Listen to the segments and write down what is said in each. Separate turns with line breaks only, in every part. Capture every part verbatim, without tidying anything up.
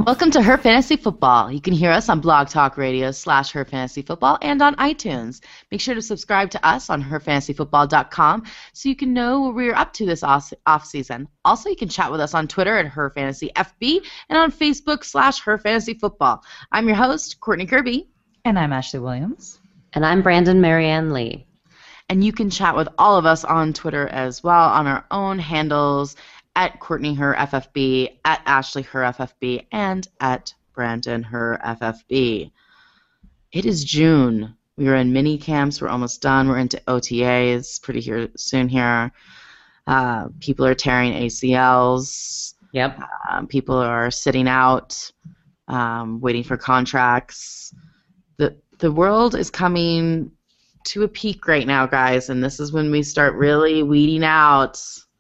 Welcome to Her Fantasy Football. You can hear us on Blog Talk Radio slash Her Fantasy Football and on iTunes. Make sure to subscribe to us on her fantasy football dot com so you can know what we're up to this off season. Also, you can chat with us on Twitter at Her Fantasy F B and on Facebook slash Her Fantasy Football. I'm your host, Courtney Kirby.
And I'm Ashley Williams.
And I'm Brandon Marianne Lee.
And you can chat with all of us on Twitter as well on our own handles at Courtney Her F F B, at Ashley Her F F B, and at Brandon Her F F B. It is June. We are in mini camps. We're almost done. We're into O T As pretty here soon here. Uh, people are tearing A C Ls.
Yep.
Um, people are sitting out, um, waiting for contracts. The the world is coming to a peak right now, guys, and this is when we start really weeding out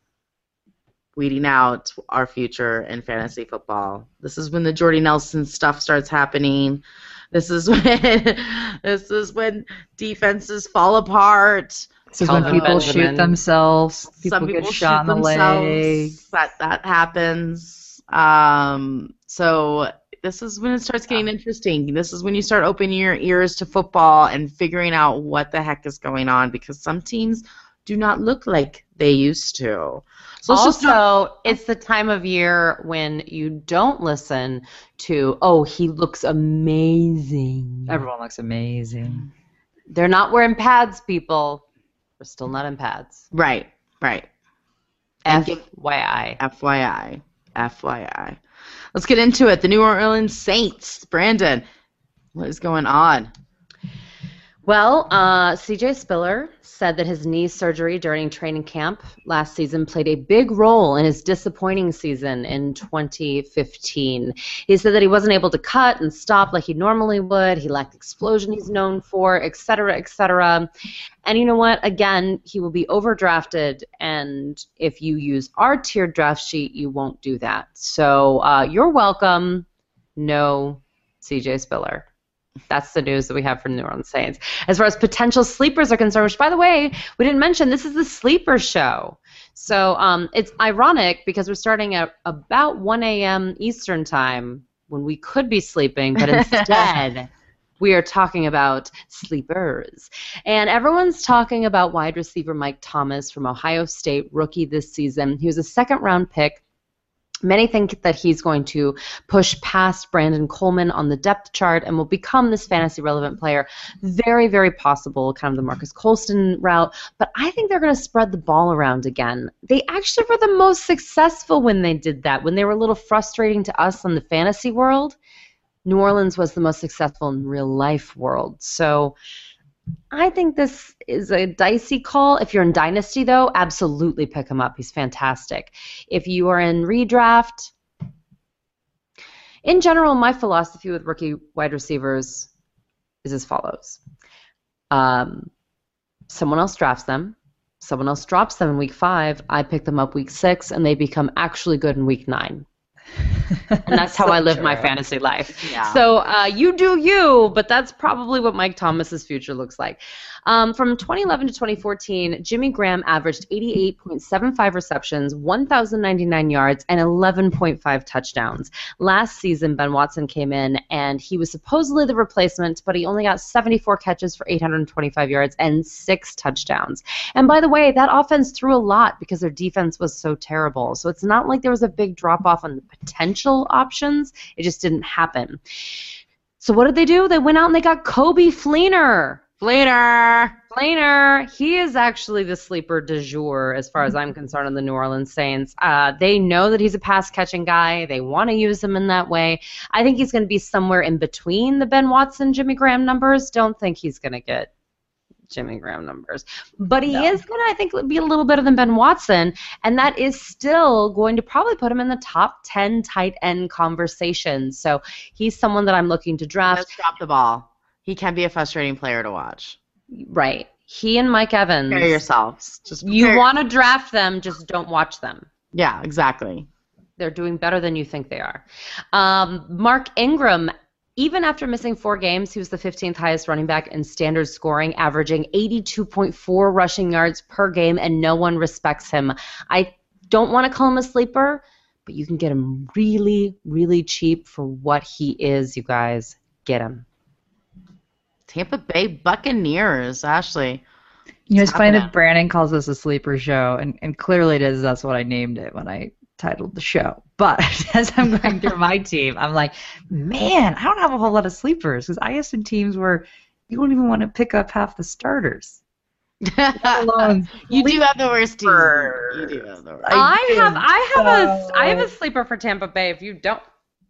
weeding out our future in fantasy football. This is when the Jordy Nelson stuff starts happening. This is when this is when defenses fall apart.
This is when people shoot themselves. People,
Some people
get shot in the leg.
That that happens. Um, so this is when it starts getting interesting. This is when you start opening your ears to football and figuring out what the heck is going on, because some teams do not look like they used to.
So it's also, not, it's the time of year when you don't listen to, oh, he looks amazing.
Everyone looks amazing.
They're not wearing pads, people. We're still not in pads.
Right, right.
F Y I.
F Y I. F Y I. Let's get into it. The New Orleans Saints. Brandon, what is going on?
Well, uh, C J Spiller said that his knee surgery during training camp last season played a big role in his disappointing season in twenty fifteen. He said that he wasn't able to cut and stop like he normally would. He lacked explosion he's known for, et cetera, et cetera. And you know what? Again, he will be overdrafted, and if you use our tiered draft sheet, you won't do that. So uh, you're welcome. No C J Spiller. That's the news that we have from the New Orleans Saints. As far as potential sleepers are concerned, which, by the way, we didn't mention, this is the sleeper show. So um, it's ironic because we're starting at about one a.m. Eastern time when we could be sleeping, but instead we are talking about sleepers. And everyone's talking about wide receiver Mike Thomas from Ohio State, rookie this season. He was a second-round pick. Many think that he's going to push past Brandon Coleman on the depth chart and will become this fantasy-relevant player. Very, very possible, kind of the Marcus Colston route. But I think they're going to spread the ball around again. They actually were the most successful when they did that, when they were a little frustrating to us in the fantasy world. New Orleans was the most successful in real-life world. So I think this is a dicey call. If you're in Dynasty, though, absolutely pick him up. He's fantastic. If you are in redraft, in general, my philosophy with rookie wide receivers is as follows. Um, someone else drafts them. Someone else drops them in week five. I pick them up week six, and they become actually good in week nine. And that's how so I live true. my fantasy life. Yeah. So uh, you do you, but that's probably what Mike Thomas's future looks like. Um, from twenty eleven to twenty fourteen, Jimmy Graham averaged eighty-eight point seven five receptions, one thousand ninety-nine yards, and eleven point five touchdowns. Last season, Ben Watson came in, and he was supposedly the replacement, but he only got seventy-four catches for eight hundred twenty-five yards and six touchdowns. And by the way, that offense threw a lot because their defense was so terrible. So it's not like there was a big drop-off on the potential options. It just didn't happen. So what did they do? They went out and they got Coby Fleener.
Fleener.
Fleener. He is actually the sleeper du jour as far as I'm concerned on the New Orleans Saints. Uh, they know that he's a pass-catching guy. They want to use him in that way. I think he's going to be somewhere in between the Ben Watson, Jimmy Graham numbers. Don't think he's going to get Jimmy Graham numbers. But he no. is going to, I think, be a little better than Ben Watson, and that is still going to probably put him in the top ten tight end conversation. So he's someone that I'm looking to draft.
Let's drop the ball. He can be a frustrating player to watch.
Right. He and Mike Evans.
Prepare yourselves. Just prepare.
You want to draft them, just don't watch them.
Yeah, exactly.
They're doing better than you think they are. Um, Mark Ingram, even after missing four games, he was the fifteenth highest running back in standard scoring, averaging eighty-two point four rushing yards per game, and no one respects him. I don't want to call him a sleeper, but you can get him really, really cheap for what he is, you guys. Get him.
Tampa Bay Buccaneers, Ashley.
You know, it's funny
happening?
that Brandon calls this a sleeper show, and, and clearly it is. That's what I named it when I titled the show. But as I'm going through my team, I'm like, man, I don't have a whole lot of sleepers because I have some teams where you don't even want to pick up half the starters. alone
You do have the worst team.
sleeper.
You do have the worst.
I,
I
have
do.
I have a
So-
I have a sleeper for Tampa Bay if you don't.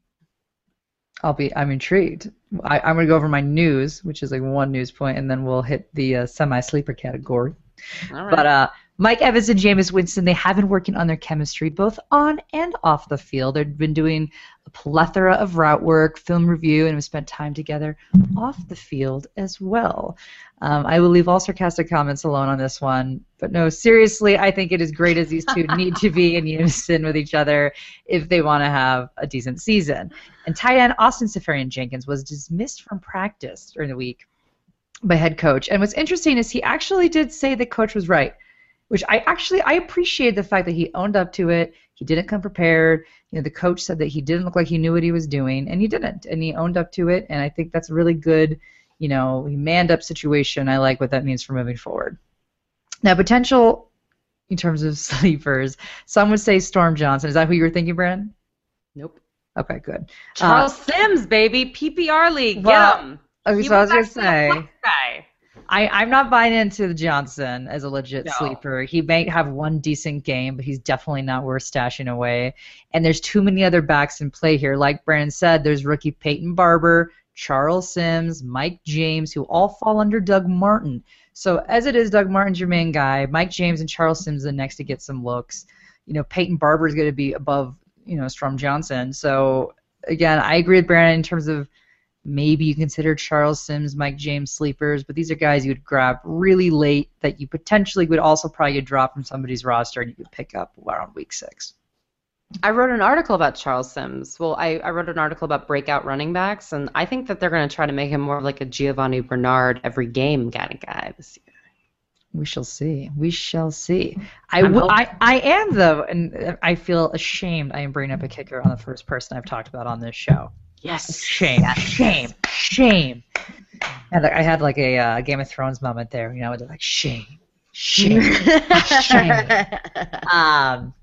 I'll be. I'm intrigued. I, I'm going to go over my news, which is like one news point, and then we'll hit the uh, semi-sleeper category.
All right.
But uh, Mike Evans and Jameis Winston, they have been working on their chemistry both on and off the field. They've been doing a plethora of route work, film review, and have spent time together off the field as well. Um, I will leave all sarcastic comments alone on this one. But no, seriously, I think it is great as these two need to be in unison with each other if they want to have a decent season. And tight end Austin Seferian-Jenkins was dismissed from practice during the week by head coach. And what's interesting is he actually did say the coach was right, which I actually I appreciate the fact that he owned up to it. He didn't come prepared. You know, the coach said that he didn't look like he knew what he was doing, and he didn't, and he owned up to it. And I think that's a really good, you know, he manned up situation. I like what that means for moving forward. Now, potential in terms of sleepers, some would say Storm Johnson. Is that who you were thinking, Brandon?
Nope.
Okay, good.
Charles Sims, baby, P P R league, get
well,
him.
Okay,
He
so I was
was
gonna
actually a
say.
flex guy.
I, I'm not buying into the Johnson as a legit
No.
sleeper. He may have one decent game, but he's definitely not worth stashing away. And there's too many other backs in play here. Like Brandon said, there's rookie Peyton Barber, Charles Sims, Mike James, who all fall under Doug Martin. So as it is, Doug Martin's your main guy. Mike James and Charles Sims are the next to get some looks. You know, Peyton Barber is going to be above, you know, Storm Johnson. So again, I agree with Brandon in terms of maybe you consider Charles Sims, Mike James sleepers, but these are guys you would grab really late that you potentially would also probably get dropped from somebody's roster and you could pick up around week six.
I wrote an article about Charles Sims. Well, I, I wrote an article about breakout running backs, and I think that they're going to try to make him more of like a Giovanni Bernard every game kind of guy this year.
We shall see. We shall see. I,
I'm
w-
hoping.
I, I am, though, and I feel ashamed I am bringing up a kicker on the first person I've talked about on this show.
Yes.
Shame, shame, shame. And like, I had like a uh, Game of Thrones moment there, you know, they're like, shame, shame, shame. Um,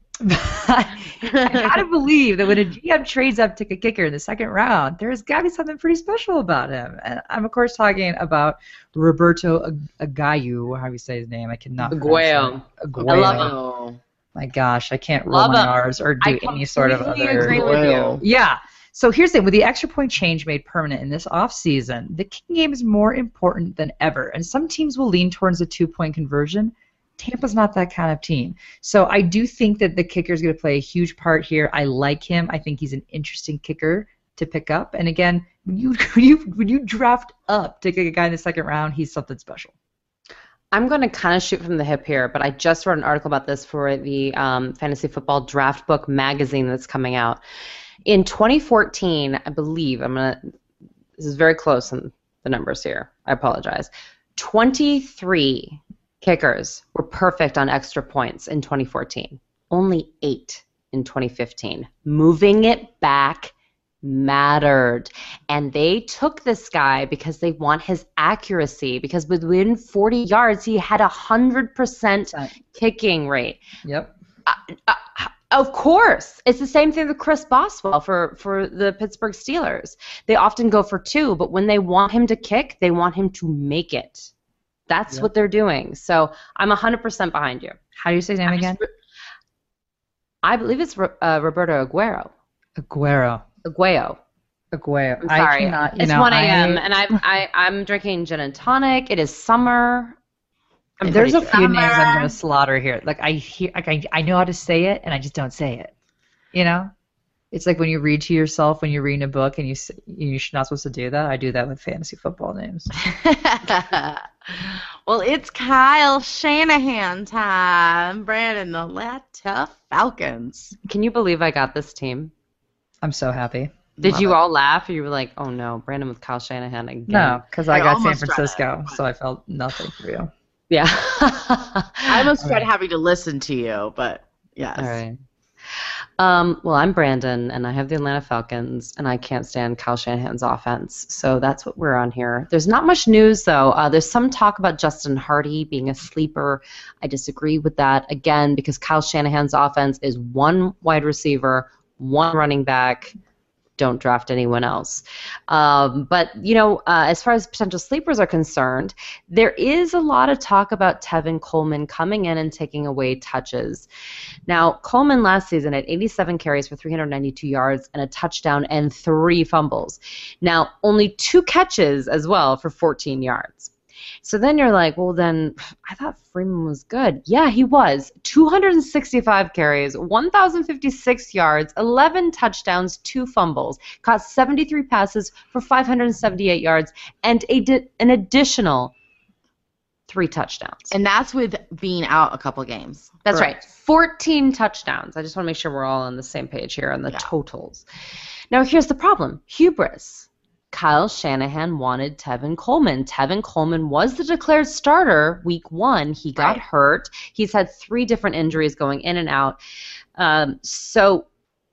I gotta believe that when a G M trades up to a kicker in the second round, there's gotta be something pretty special about him. And I'm of course talking about Roberto Ag- Agayu, how do you say his name? I cannot.
Aguayo.
Aguayo.
I love him.
My gosh, I can't roll
Love
my
him.
R's or do
I
any sort of
completely
other.
agree with you.
Yeah. So here's the thing. With the extra point change made permanent in this offseason, the kicking game is more important than ever. And some teams will lean towards a two-point conversion. Tampa's not that kind of team. So I do think that the kicker is going to play a huge part here. I like him. I think he's an interesting kicker to pick up. And again, when you when you, when you draft up to kick a guy in the second round, he's something special.
I'm going to kind of shoot from the hip here, but I just wrote an article about this for the um, Fantasy Football Draft Book magazine that's coming out. In twenty fourteen, I believe, I'm going to, this is very close in the numbers here. I apologize. twenty-three kickers were perfect on extra points in twenty fourteen. Only eight in twenty fifteen. Moving it back mattered. And they took this guy because they want his accuracy, because within forty yards, he had a one hundred percent kicking rate.
Yep.
Uh, uh, of course. It's the same thing with Chris Boswell for, for the Pittsburgh Steelers. They often go for two, but when they want him to kick, they want him to make it. That's
Yep.
what they're doing. So I'm one hundred percent behind you.
How do you say his name again?
I believe it's uh, Roberto Aguero.
Aguero.
Aguayo.
Aguero.
I'm sorry.
I cannot, you
it's
know,
one a.m.
I-
and I, I, I'm drinking gin and tonic. It is summer. I'm
There's a
pretty
few
sure.
names I'm gonna slaughter here. Like I hear, like I, I know how to say it, and I just don't say it. You know, it's like when you read to yourself when you're reading a book, and you s- you're not supposed to do that. I do that with fantasy football names.
Well, it's Kyle Shanahan time. Brandon, the Atlanta Falcons.
Can you believe I got this team?
I'm so happy.
Did
Love
you
it.
all laugh? Or you were like, oh no, Brandon with Kyle Shanahan again.
No, because I,
I
got San
almost tried
Francisco,
it.
so I felt nothing for you.
Yeah.
I almost tried
Alright.
having to listen to you, but yes.
All right. Um, well, I'm Brandon, and I have the Atlanta Falcons, and I can't stand Kyle Shanahan's offense. So that's what we're on here. There's not much news, though. Uh, there's some talk about Justin Hardy being a sleeper. I disagree with that, again, because Kyle Shanahan's offense is one wide receiver, one running back. Don't draft anyone else. Um, but, you know, uh, as far as potential sleepers are concerned, there is a lot of talk about Tevin Coleman coming in and taking away touches. Now, Coleman last season had eighty-seven carries for three hundred ninety-two yards and a touchdown and three fumbles. Now, only two catches as well for fourteen yards. So then you're like, well, then I thought Freeman was good. Yeah, he was. two hundred sixty-five carries, one thousand fifty-six yards, eleven touchdowns, two fumbles, caught seventy-three passes for five hundred seventy-eight yards, and a di- an additional three touchdowns.
And that's with being out a couple games.
That's
Correct.
right. fourteen touchdowns. I just want to make sure we're all on the same page here on the
Yeah.
totals. Now, here's the problem. Hubris. Kyle Shanahan wanted Tevin Coleman. Tevin Coleman was the declared starter week one. He got
Right.
hurt. He's had three different injuries going in and out. Um, so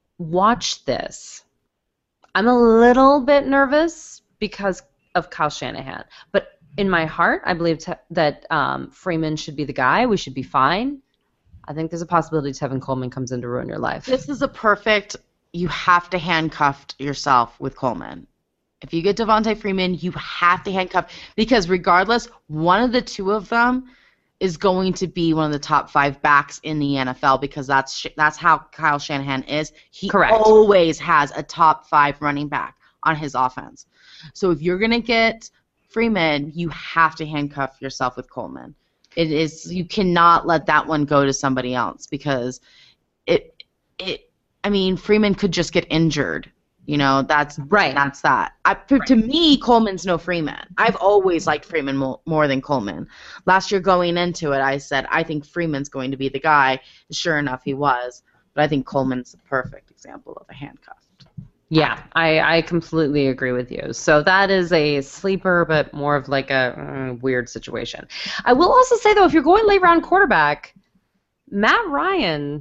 watch this. I'm a little bit nervous because of Kyle Shanahan. But in my heart, I believe te- that um, Freeman should be the guy. We should be fine. I think there's a possibility Tevin Coleman comes in to ruin your life.
This is a perfect, you have to handcuff yourself with Coleman. If you get Devontae Freeman, you have to handcuff, because regardless, one of the two of them is going to be one of the top five backs in the N F L, because that's that's how Kyle Shanahan is. He
Correct.
always has a top five running back on his offense. So if you're going to get Freeman, you have to handcuff yourself with Coleman. It is, you cannot let that one go to somebody else, because it it I mean, Freeman could just get injured. You know, that's
Right.
That's that. I, to, to me, Coleman's no Freeman. I've always liked Freeman more, more than Coleman. Last year going into it, I said, I think Freeman's going to be the guy. Sure enough, he was. But I think Coleman's the perfect example of a handcuff.
Yeah, I, I completely agree with you. So that is a sleeper, but more of like a uh, weird situation. I will also say, though, if you're going late round quarterback, Matt Ryan,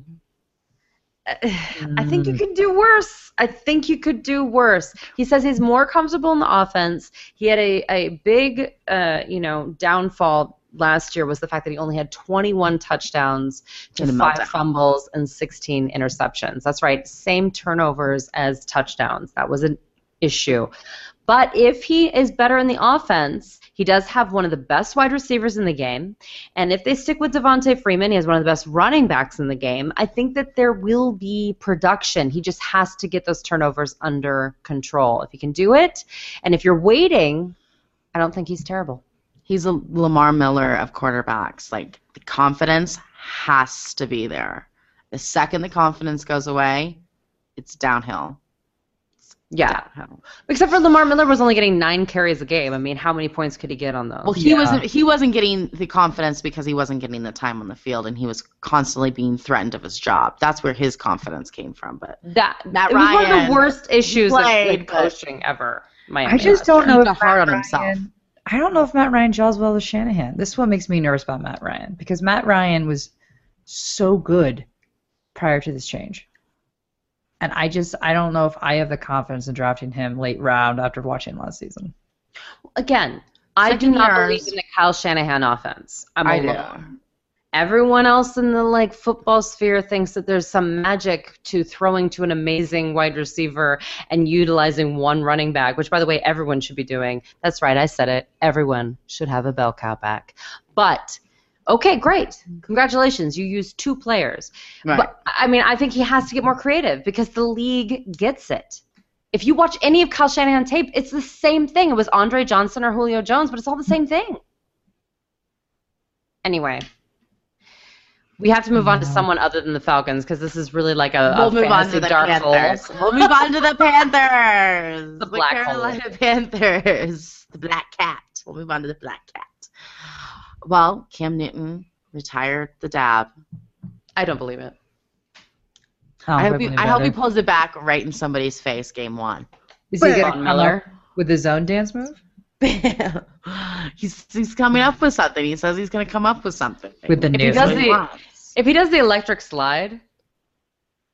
I think you could do worse. I think you could do worse. He says he's more comfortable in the offense. He had a, a big, uh, you know, downfall last year was the fact that he only had twenty-one touchdowns to
And a
five
meltdown.
fumbles and sixteen interceptions. That's right, same turnovers as touchdowns. That was an issue. But if he is better in the offense, he does have one of the best wide receivers in the game. And if they stick with Devontae Freeman, he has one of the best running backs in the game. I think that there will be production. He just has to get those turnovers under control. If he can do it, and if you're waiting, I don't think he's terrible.
He's a Lamar Miller of quarterbacks. Like, the confidence has to be there. The second the confidence goes away, it's downhill.
Yeah.
Downhill.
Except for Lamar Miller was only getting nine carries a game. I mean, how many points could he get on those?
Well, he
Yeah.
wasn't. He wasn't getting the confidence because he wasn't getting the time on the field, and he was constantly being threatened of his job. That's where his confidence came from. But
that,
Matt
it was one of
Ryan
the worst issues of
played,
like,
but-
coaching ever. My
I just don't know
He's
if
hard
Matt
on himself.
Ryan, I don't know if Matt Ryan gels well with Shanahan. This is what makes me nervous about Matt Ryan, because Matt Ryan was so good prior to this change. And I just, I don't know if I have the confidence in drafting him late round after watching last season.
Again, I do
Second
not
years.
believe in the Kyle Shanahan offense. I'm
I
alone.
do.
Everyone else in the like football sphere thinks that there's some magic to throwing to an amazing wide receiver and utilizing one running back, which, by the way, everyone should be doing. That's right, I said it. Everyone should have a bell cow back. But okay, great. Congratulations, you used two players.
Right.
But I mean, I think he has to get more creative because the league gets it. If you watch any of Kyle Shanahan tape, it's the same thing. It was Andre Johnson or Julio Jones, but it's all the same thing. Anyway. We have to move on to someone other than the Falcons because this is really like a,
We'll
a
move on
fantasy
to the
dark
Panthers.
hole.
We'll move on to the Panthers.
The black hole.
Carolina Panthers. The Black Cat. We'll move on to the Black Cat. Well, Cam Newton retired the dab.
I don't believe it.
Oh,
I hope
but
he,
really
I hope he
better.
pulls it back right in somebody's face game one.
Is he
Von
going to come
Miller.
up with his own dance move?
he's he's coming up with something. He says he's going to come up with something.
With the
If he
new
does
That's what
the-
he wants.
If he does the electric slide,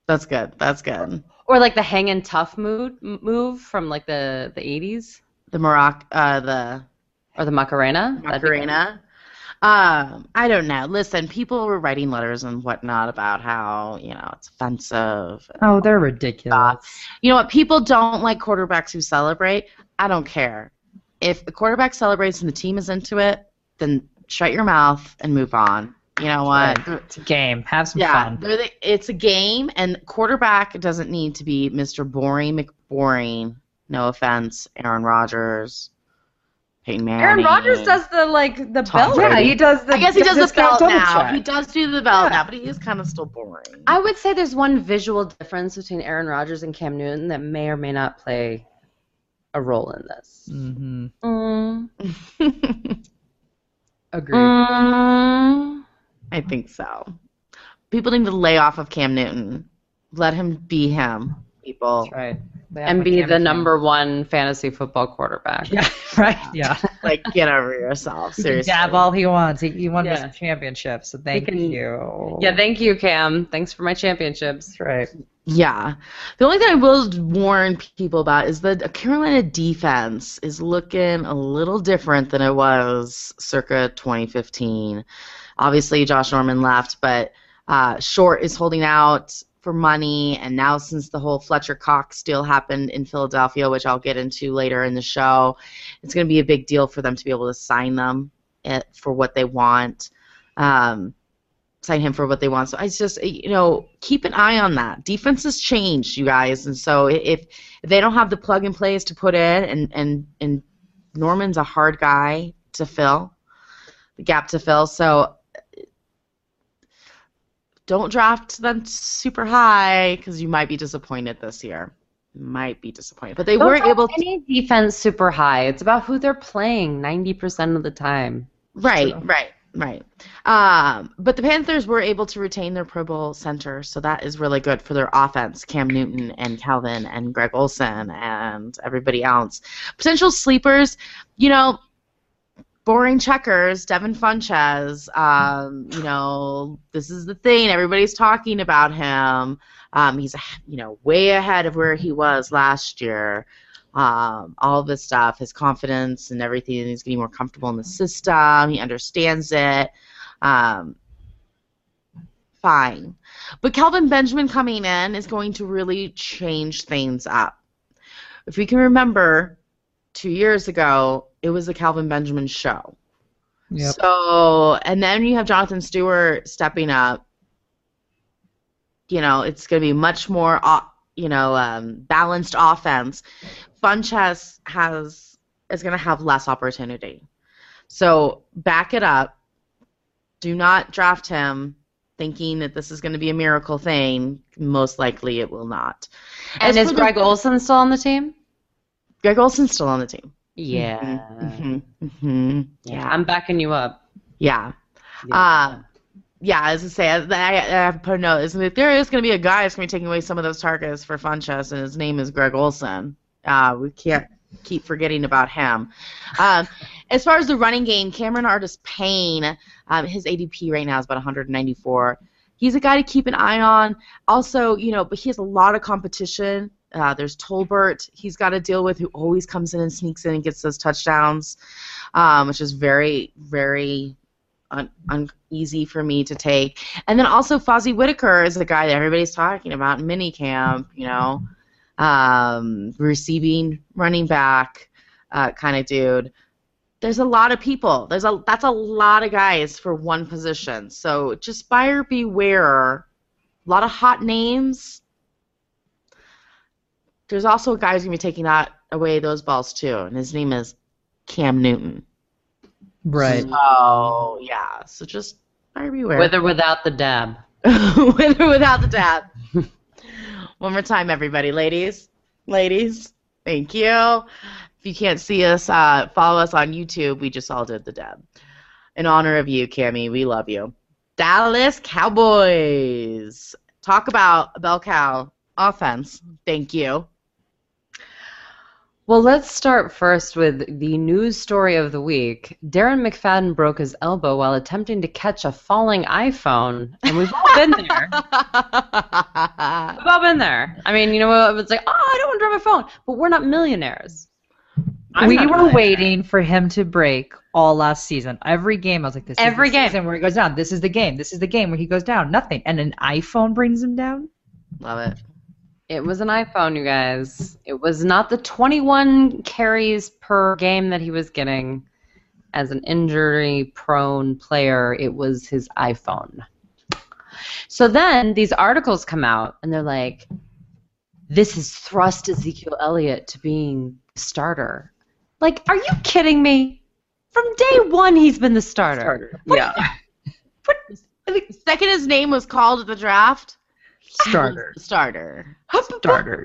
That's good. That's good.
Or like the hang and tough mood, move from like the, the eighties?
The Marac, uh, the
Or the Macarena? That'd be good.
Macarena. Um, I don't know. Listen, people were writing letters and whatnot about how, you know, it's offensive.
Oh, they're ridiculous.
You know what? People don't like quarterbacks who celebrate. I don't care. If a quarterback celebrates and the team is into it, then shut your mouth and move on. You know what?
Right. It's a game. Have some
Yeah,
fun.
they're the- it's a game, and quarterback doesn't need to be Mister Boring McBoring. No offense, Aaron Rodgers, Peyton Manning.
Aaron Rodgers does the like the
Tom
belt.
Brady.
Yeah, he does the.
I guess he does the
discount
belt
double
now.
check.
He does do the belt
Yeah.
now, but he is kind of still boring.
I would say there's one visual difference between Aaron Rodgers and Cam Newton that may or may not play a role in this.
Mm-hmm.
Mm.
Agreed.
Mm.
I think so. People need to lay off of Cam Newton. Let him be him, people.
That's right. They have
And
my
be
camera
the
cam.
number one fantasy football quarterback.
Yeah, right. Yeah.
Like, get over yourself.
He can
Seriously.
dab all he wants. He, he won
Yeah.
this championship, so thank
can-
you.
Yeah, thank you, Cam. Thanks for my championships.
That's right.
Yeah. The only thing I will warn people about is that the Carolina defense is looking a little different than it was circa twenty fifteen. Obviously, Josh Norman left, but uh, Short is holding out for money, and now since the whole Fletcher Cox deal happened in Philadelphia, which I'll get into later in the show, it's going to be a big deal for them to be able to sign them at, for what they want. Um, sign him for what they want. So I just, you know, keep an eye on that. Defense has changed, you guys, and so if, if they don't have the plug and plays to put in, and, and, and Norman's a hard guy to fill, the gap to fill, so don't draft them super high because you might be disappointed this year. Might be disappointed, but they
Don't
were
draft
able to.
any defense super high. It's about who they're playing ninety percent of the time.
Right,
True.
right, right. Um, but the Panthers were able to retain their Pro Bowl center, so that is really good for their offense. Cam Newton and Calvin and Greg Olsen and everybody else. Potential sleepers, you know, boring checkers, Devin Funchess. Um, you know, this is the thing. Everybody's talking about him. Um, he's, you know, way ahead of where he was last year. Um, all of this stuff, his confidence and everything, he's getting more comfortable in the system. He understands it. Um, fine. But Kelvin Benjamin coming in is going to really change things up. If we can remember, two years ago, it was the Kelvin Benjamin show.
Yep.
So, and then you have Jonathan Stewart stepping up. You know, it's going to be much more, uh, you know, um, balanced offense. Funchess has is going to have less opportunity. So back it up. Do not draft him thinking that this is going to be a miracle thing. Most likely it will not.
And
As
is
for the-
Greg Olsen still on the team?
Greg Olsen's still on the team.
Yeah.
hmm hmm Yeah.
I'm backing you up.
Yeah. Uh, yeah, as I say, I, I, I have to put a note. Is that there is going to be a guy that's going to be taking away some of those targets for Funchess, and his name is Greg Olsen. Uh, we can't keep forgetting about him. Um, as far as the running game, Cameron Artis-Payne, um, his A D P right now is about one ninety-four. He's a guy to keep an eye on. Also, you know, but he has a lot of competition. Uh, there's Tolbert he's got to deal with, who always comes in and sneaks in and gets those touchdowns, um, which is very, very un- uneasy for me to take. And then also Fozzie Whitaker is the guy that everybody's talking about in minicamp, you know, um, receiving running back uh, kind of dude. There's a lot of people. There's a that's a lot of guys for one position. So just buyer beware. A lot of hot names. There's also a guy who's going to be taking that away those balls too, and his name is Cam Newton.
Right.
Oh, yeah. So just buyer beware.
With or without the dab.
With or without the dab. One more time, everybody. Ladies. Ladies. Thank you. If you can't see us, uh, follow us on YouTube. We just all did the dab. In honor of you, Cammie, we love you. Dallas Cowboys. Talk about a bell cow offense. Thank you.
Well, let's start first with the news story of the week. Darren McFadden broke his elbow while attempting to catch a falling iPhone, and we've all been there. We've all been there. I mean, you know, it's like, oh, I don't want to drop my phone, but we're not millionaires. I'm
we
not a
were
millionaire.
waiting for him to break all last season. Every game, I was like, this
Every
is the
game.
season where he goes down. This is the game. This is the game where he goes down. Nothing. And an iPhone brings him down?
Love it.
It was an iPhone, you guys. It was not the twenty-one carries per game that he was getting as an injury-prone player. It was his iPhone. So then these articles come out, and they're like, this has thrust Ezekiel Elliott to being the starter. Like, are you kidding me? From day one, he's been the starter.
Starter.
What-
Yeah.
what-
The second his name was called at the draft,
Starter.
starter.
Starter.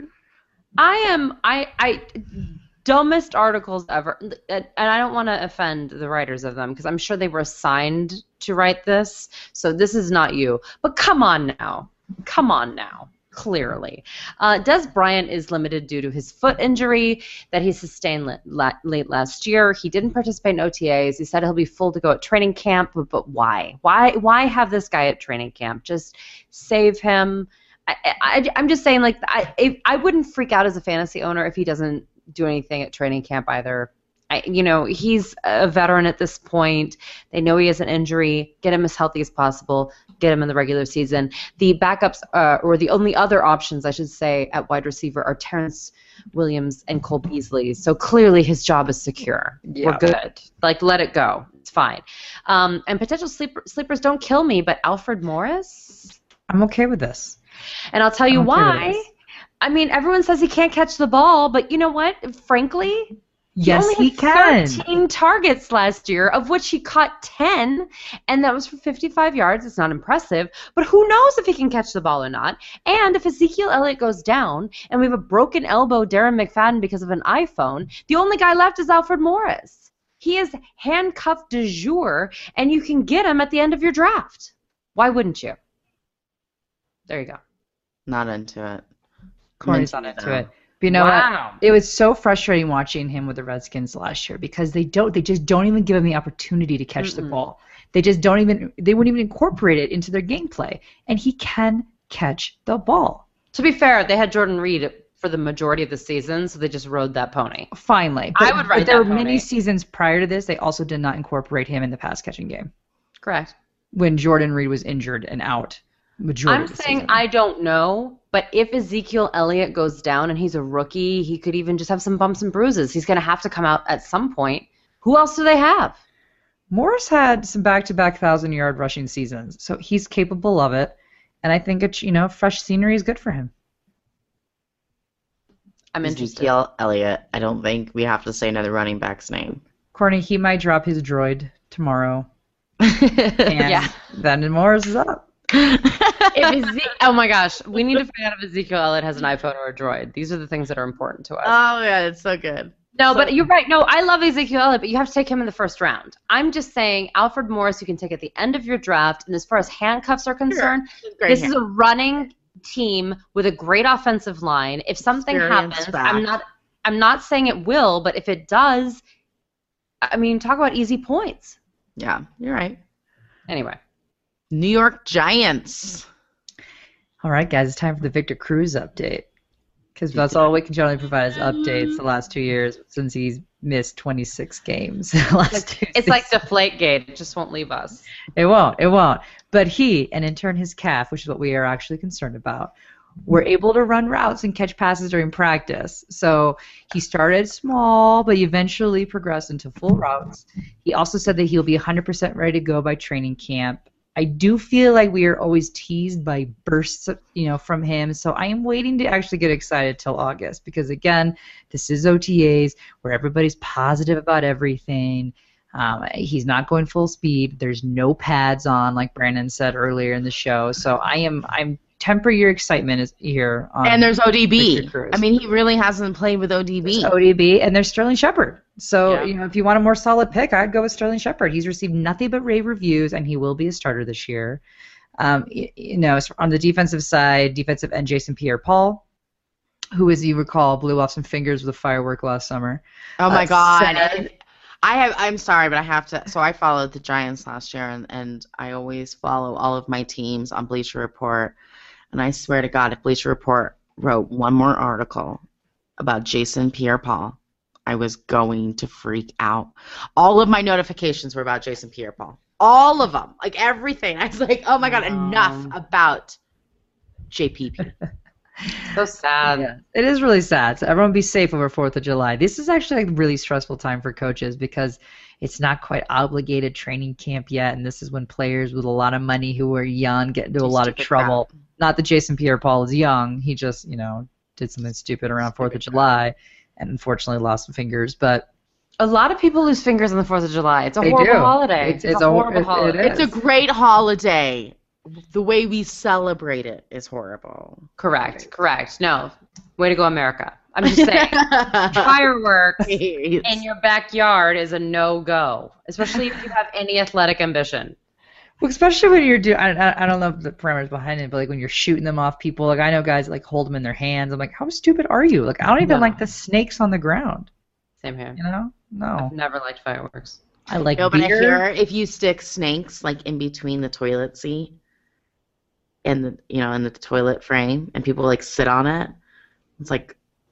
I am I I dumbest articles ever, and I don't want to offend the writers of them because I'm sure they were assigned to write this, so this is not you. But come on now, come on now. Clearly, uh, Des Bryant is limited due to his foot injury that he sustained la- la- late last year. He didn't participate in O T As. He said he'll be full to go at training camp, but, but why? Why? Why have this guy at training camp? Just save him. I, I, I'm just saying, like, I, if, I wouldn't freak out as a fantasy owner if he doesn't do anything at training camp either. I, you know, he's a veteran at this point. They know he has an injury. Get him as healthy as possible. Get him in the regular season. The backups, uh, or the only other options, I should say, at wide receiver are Terrence Williams and Cole Beasley. So clearly his job is secure.
Yeah.
We're good. Like, let it go. It's fine. Um, and potential sleeper, sleepers don't kill me, but Alfred Morris?
I'm okay with this.
And I'll tell you
I'm okay with
why.
this.
I mean, everyone says he can't catch the ball, but you know what? Frankly,
Yes,
he,
he
only
can.
had thirteen targets last year, of which he caught ten, and that was for fifty-five yards. It's not impressive, but who knows if he can catch the ball or not? And if Ezekiel Elliott goes down, and we have a broken elbow Darren McFadden because of an iPhone, the only guy left is Alfred Morris. He is handcuffed de jour, and you can get him at the end of your draft. Why wouldn't you? There you go.
Not into it.
Corey's
I'm
not
into
into
it.
it. But you know
Wow.
what? It was so frustrating watching him with the Redskins last year because they don't they just don't even give him the opportunity to catch the
Mm-mm.
ball. They just don't even they wouldn't even incorporate it into their gameplay. And he can catch the ball.
To be fair, they had Jordan Reed for the majority of the season, so they just rode that pony.
Finally.
I
But,
would ride
but there
that
were many
pony.
seasons prior to this they also did not incorporate him in the pass catching game.
Correct.
When Jordan Reed was injured and out majority
I'm
of the
saying
season.
I don't know, but if Ezekiel Elliott goes down and he's a rookie, he could even just have some bumps and bruises. He's going to have to come out at some point. Who else do they have?
Morris had some back-to-back thousand-yard rushing seasons, so he's capable of it. And I think it's, you know, fresh scenery is good for him.
I'm interested.
Ezekiel Elliott. I don't think we have to say another running back's name.
Courtney, he might drop his droid tomorrow, and
Yeah.
then Morris is up.
If Eze- oh my gosh, we need to find out if Ezekiel Elliott has an iPhone or a Droid. These are the things that are important to us.
Oh yeah, it's so good.
no,
so-
but you're right. No, I love Ezekiel Elliott, but you have to take him in the first round. I'm just saying, Alfred Morris, you can take at the end of your draft. And as far as handcuffs are concerned,
Great
this
hand.
is a running team with a great offensive line. If something
Experience
happens,
back.
I'm not I'm not saying it will, but if it does, I mean, talk about easy points.
Yeah, you're right.
Anyway,
New York Giants.
All right, guys, it's time for the Victor Cruz update. Because that's all we can generally provide is updates the last two years since he's missed twenty-six games. the last two
it's like
seasons.
Deflategate. It just won't leave us.
It won't. It won't. But he, and in turn his calf, which is what we are actually concerned about, were able to run routes and catch passes during practice. So he started small, but eventually progressed into full routes. He also said that he'll be one hundred percent ready to go by training camp. I do feel like we are always teased by bursts, you know, from him. So I am waiting to actually get excited till August because, again, this is O T As where everybody's positive about everything. Um, he's not going full speed. There's no pads on, like Brandon said earlier in the show. So I am, I'm temper your excitement is here. On
And there's O D B.
Victor Cruz.
I mean, he really hasn't played with O D B.
There's O D B, and there's Sterling Shepard. So,
Yeah.
you know, if you want a more solid pick, I'd go with Sterling Shepard. He's received nothing but rave reviews, and he will be a starter this year. Um, you, you know, on the defensive side, defensive end Jason Pierre-Paul. who, as you recall, blew off some fingers with a firework last summer.
Oh my
uh,
God!
said-
I have. I'm sorry, but I have to. So I followed the Giants last year, and, and I always follow all of my teams on Bleacher Report. And I swear to God, if Bleacher Report wrote one more article about Jason Pierre-Paul, I was going to freak out. All of my notifications were about Jason Pierre-Paul. All of them, like everything. I was like, oh my God, enough
Um,
about J P P.
So sad.
Yeah, it is really sad. So everyone be safe over fourth of July. This is actually like a really stressful time for coaches because it's not quite obligated training camp yet, and this is when players with a lot of money who are young get into a
Do
lot of
stupid
trouble.
crap.
Not that Jason Pierre-Paul is young. He just, you know, did something stupid around fourth of
Stupid
July and unfortunately lost some fingers. But
A lot of people lose fingers on the fourth of July. It's a
They
horrible
do.
holiday.
It's-
It's,
it's
a
a-
horrible
it- it
holiday.
It's a great holiday. The way we celebrate it is horrible.
Correct, correct. No, way to go, America. I'm just saying, fireworks
Please.
in your backyard is a no-go, especially if you have any athletic ambition.
well, especially when you're doing, I, I, I don't know the parameters behind it, but like when you're shooting them off people, like I know guys that, like hold them in their hands. I'm like, how stupid are you? Like I don't even
No.
like the snakes on the ground.
Same here.
You know? No.
I've never liked fireworks.
I like
No, but I
beer.
hear if you stick snakes like in between the toilet seat and the you know in the toilet frame, and people like sit on it, it's like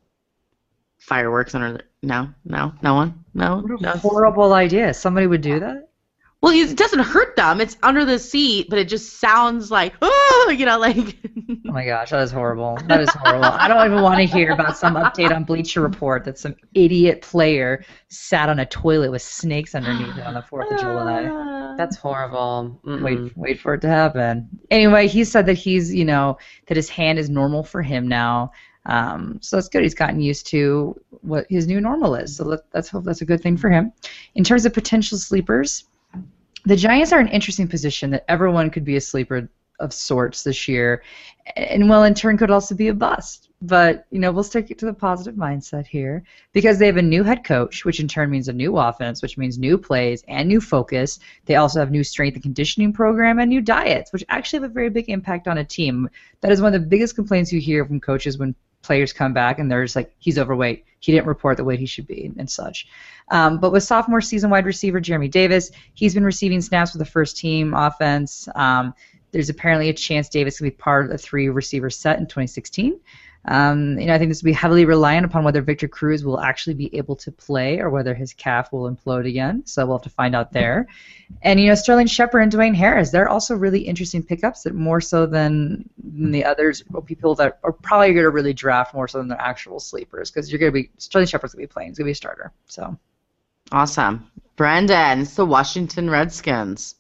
fireworks under. The, no, no, no one, no,
What a
no.
horrible idea. Somebody would do that?
Well, it doesn't hurt them. It's under the seat, but it just sounds like oh, you know, like.
Oh my gosh, that is horrible. That is horrible. I don't even want to hear about some update on Bleacher Report that some idiot player sat on a toilet with snakes underneath it on the fourth of July.
That's horrible. Mm-mm.
Wait, wait for it to happen. Anyway, he said that he's, you know, that his hand is normal for him now. Um, so that's good. He's gotten used to what his new normal is. So that, that's that's a good thing for him. In terms of potential sleepers, the Giants are in an interesting position that everyone could be a sleeper of sorts this year, and well, in turn, could also be a bust. But you know, we'll stick it to the positive mindset here because they have a new head coach, which in turn means a new offense, which means new plays and new focus. They also have new strength and conditioning program and new diets, which actually have a very big impact on a team. That is one of the biggest complaints you hear from coaches when players come back and they're just like, he's overweight, he didn't report the weight he should be, and such. Um, but with sophomore season wide receiver Jeremy Davis, he's been receiving snaps with the first team offense. Um, there's apparently a chance Davis will be part of the three receiver set in twenty sixteen. Um, you know, I think this will be heavily reliant upon whether Victor Cruz will actually be able to play or whether his calf will implode again. So we'll have to find out there. And, you know, Sterling Shepard and Dwayne Harris, they're also really interesting pickups that more so than the others, or people that are probably going to really draft more so than the actual sleepers because you're going to be, Sterling Shepard's going to be playing. He's going to be a starter. So.
Awesome. Brendan, it's the Washington Redskins.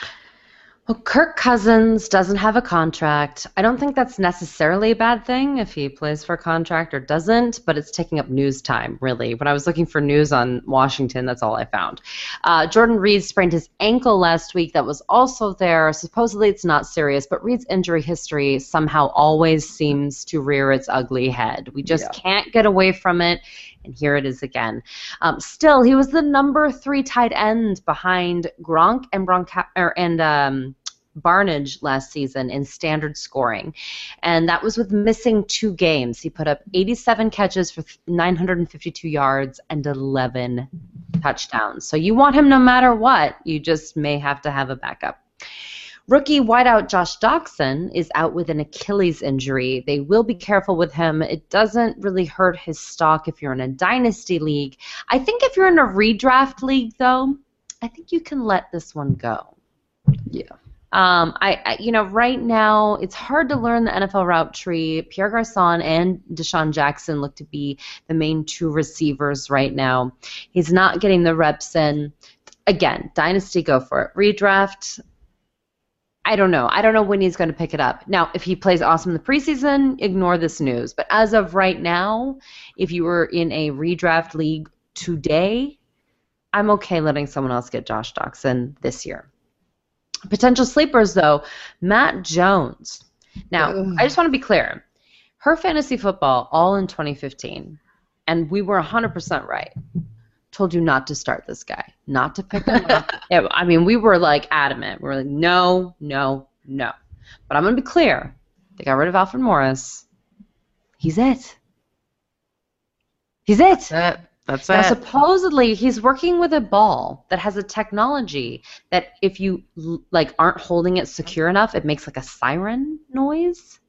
Well, Kirk Cousins doesn't have a contract. I don't think that's necessarily a bad thing if he plays for a contract or doesn't, but it's taking up news time, really. When I was looking for news on Washington, that's all I found. Uh, Jordan Reed sprained his ankle last week. That was also there. Supposedly it's not serious, but Reed's injury history somehow always seems to rear its ugly head. We just
Yeah.
can't get away from it. And here it is again. Um, still, he was the number three tight end behind Gronk and Bronca- er, and um, Barnage last season in standard scoring. And that was with missing two games. He put up eighty-seven catches for nine hundred fifty-two yards and eleven touchdowns. So you want him no matter what. You just may have to have a backup. Rookie wideout Josh Doctson is out with an Achilles injury. They will be careful with him. It doesn't really hurt his stock if you're in a dynasty league. I think if you're in a redraft league, though, I think you can let this one go.
Yeah.
Um, I, I, you know, right now it's hard to learn the N F L route tree. Pierre Garçon and Deshaun Jackson look to be the main two receivers right now. He's not getting the reps in. Again, dynasty, go for it. Redraft, I don't know. I don't know when he's going to pick it up. Now, if he plays awesome in the preseason, ignore this news. But as of right now, if you were in a redraft league today, I'm okay letting someone else get Josh Doctson this year. Potential sleepers, though, Matt Jones. Now,
Ugh.
I just want to be clear. Her fantasy football, all in twenty fifteen, and we were one hundred percent right. Told you not to start this guy, not to pick him up. Yeah, I mean, we were like adamant. We were like, no, no, no. But I'm going to be clear. They got rid of Alfred Morris. He's it.
He's it.
That's it. That's
Now,
it.
supposedly, he's working with a ball that has a technology that if you l- like aren't holding it secure enough, it makes like a siren noise.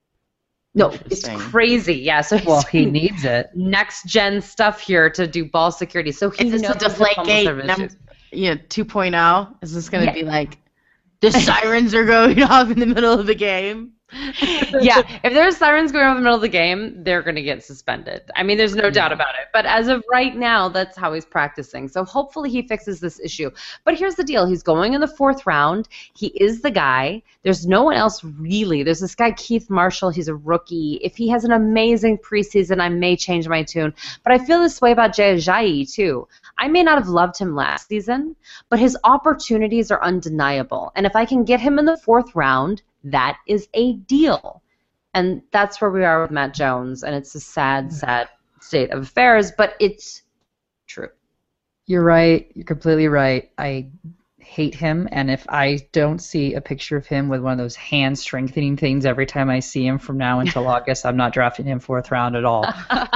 No, it's
Interesting.
crazy. Yeah, so he's
Well, he
doing
needs it.
next gen stuff here to do ball security. So he
Is this
knows
a
that
deflate
fumble
gate
service
num-
issues.
you know, two point oh? Is this going to
Yeah.
be like the sirens are going off in the middle of the game?
Yeah, if there's sirens going on in the middle of the game, they're going to get suspended. I mean, there's no doubt about it. But as of right now, that's how he's practicing. So hopefully he fixes this issue. But here's the deal. He's going in the fourth round. He is the guy. There's no one else really. There's this guy, Keith Marshall. He's a rookie. If he has an amazing preseason, I may change my tune. But I feel this way about Jay Ajayi, too. I may not have loved him last season, but his opportunities are undeniable. And if I can get him in the fourth round, that is a deal. And that's where we are with Matt Jones, and it's a sad, sad state of affairs, but it's true.
You're right. You're completely right. I hate him, and if I don't see a picture of him with one of those hand strengthening things every time I see him from now until August, I'm not drafting him fourth round at all.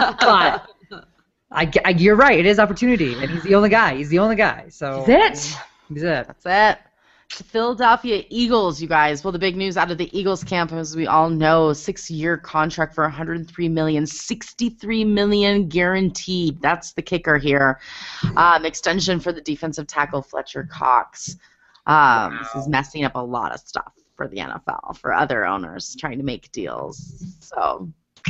But I, I, you're right. It is opportunity, and he's the only guy. He's the only guy. So
That's it.
He's it.
That's it. The Philadelphia Eagles, you guys. Well, the big news out of the Eagles camp, as we all know, six-year contract for one hundred three million dollars, sixty-three million dollars guaranteed. That's the kicker here. Um, extension for the defensive tackle Fletcher Cox. Um,
Wow.
This is messing up a lot of stuff for the N F L, for other owners trying to make deals. So,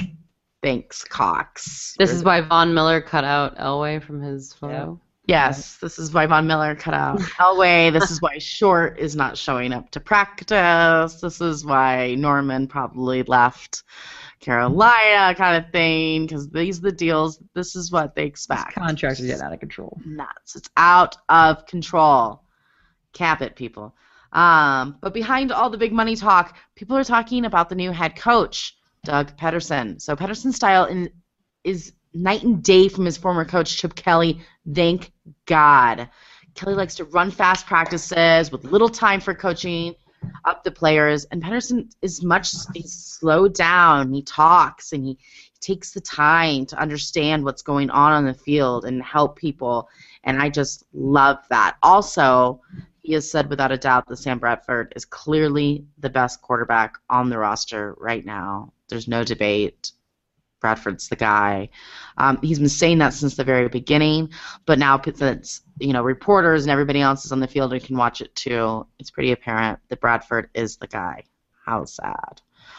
thanks, Cox.
This is why Von Miller cut out Elway from his photo.
Yes, this is why Von Miller cut out Elway. This is why Short is not showing up to practice. This is why Norman probably left Carolina, kind of thing, because these are the deals. This is what they expect.
Contracts are getting out of control.
Nuts. It's out of control. Cap it, people. Um, but behind all the big money talk, people are talking about the new head coach, Doug Peterson. So Peterson's style in, is night and day from his former coach, Chip Kelly. Thank God. Kelly likes to run fast practices with little time for coaching up the players, and Peterson is much he's slowed down. He talks and he, he takes the time to understand what's going on on the field and help people, and I just love that. Also, he has said without a doubt that Sam Bradford is clearly the best quarterback on the roster right now. There's no debate. Bradford's the guy. Um, he's been saying that since the very beginning, but now since you know reporters and everybody else is on the field and can watch it too, it's pretty apparent that Bradford is the guy. How sad.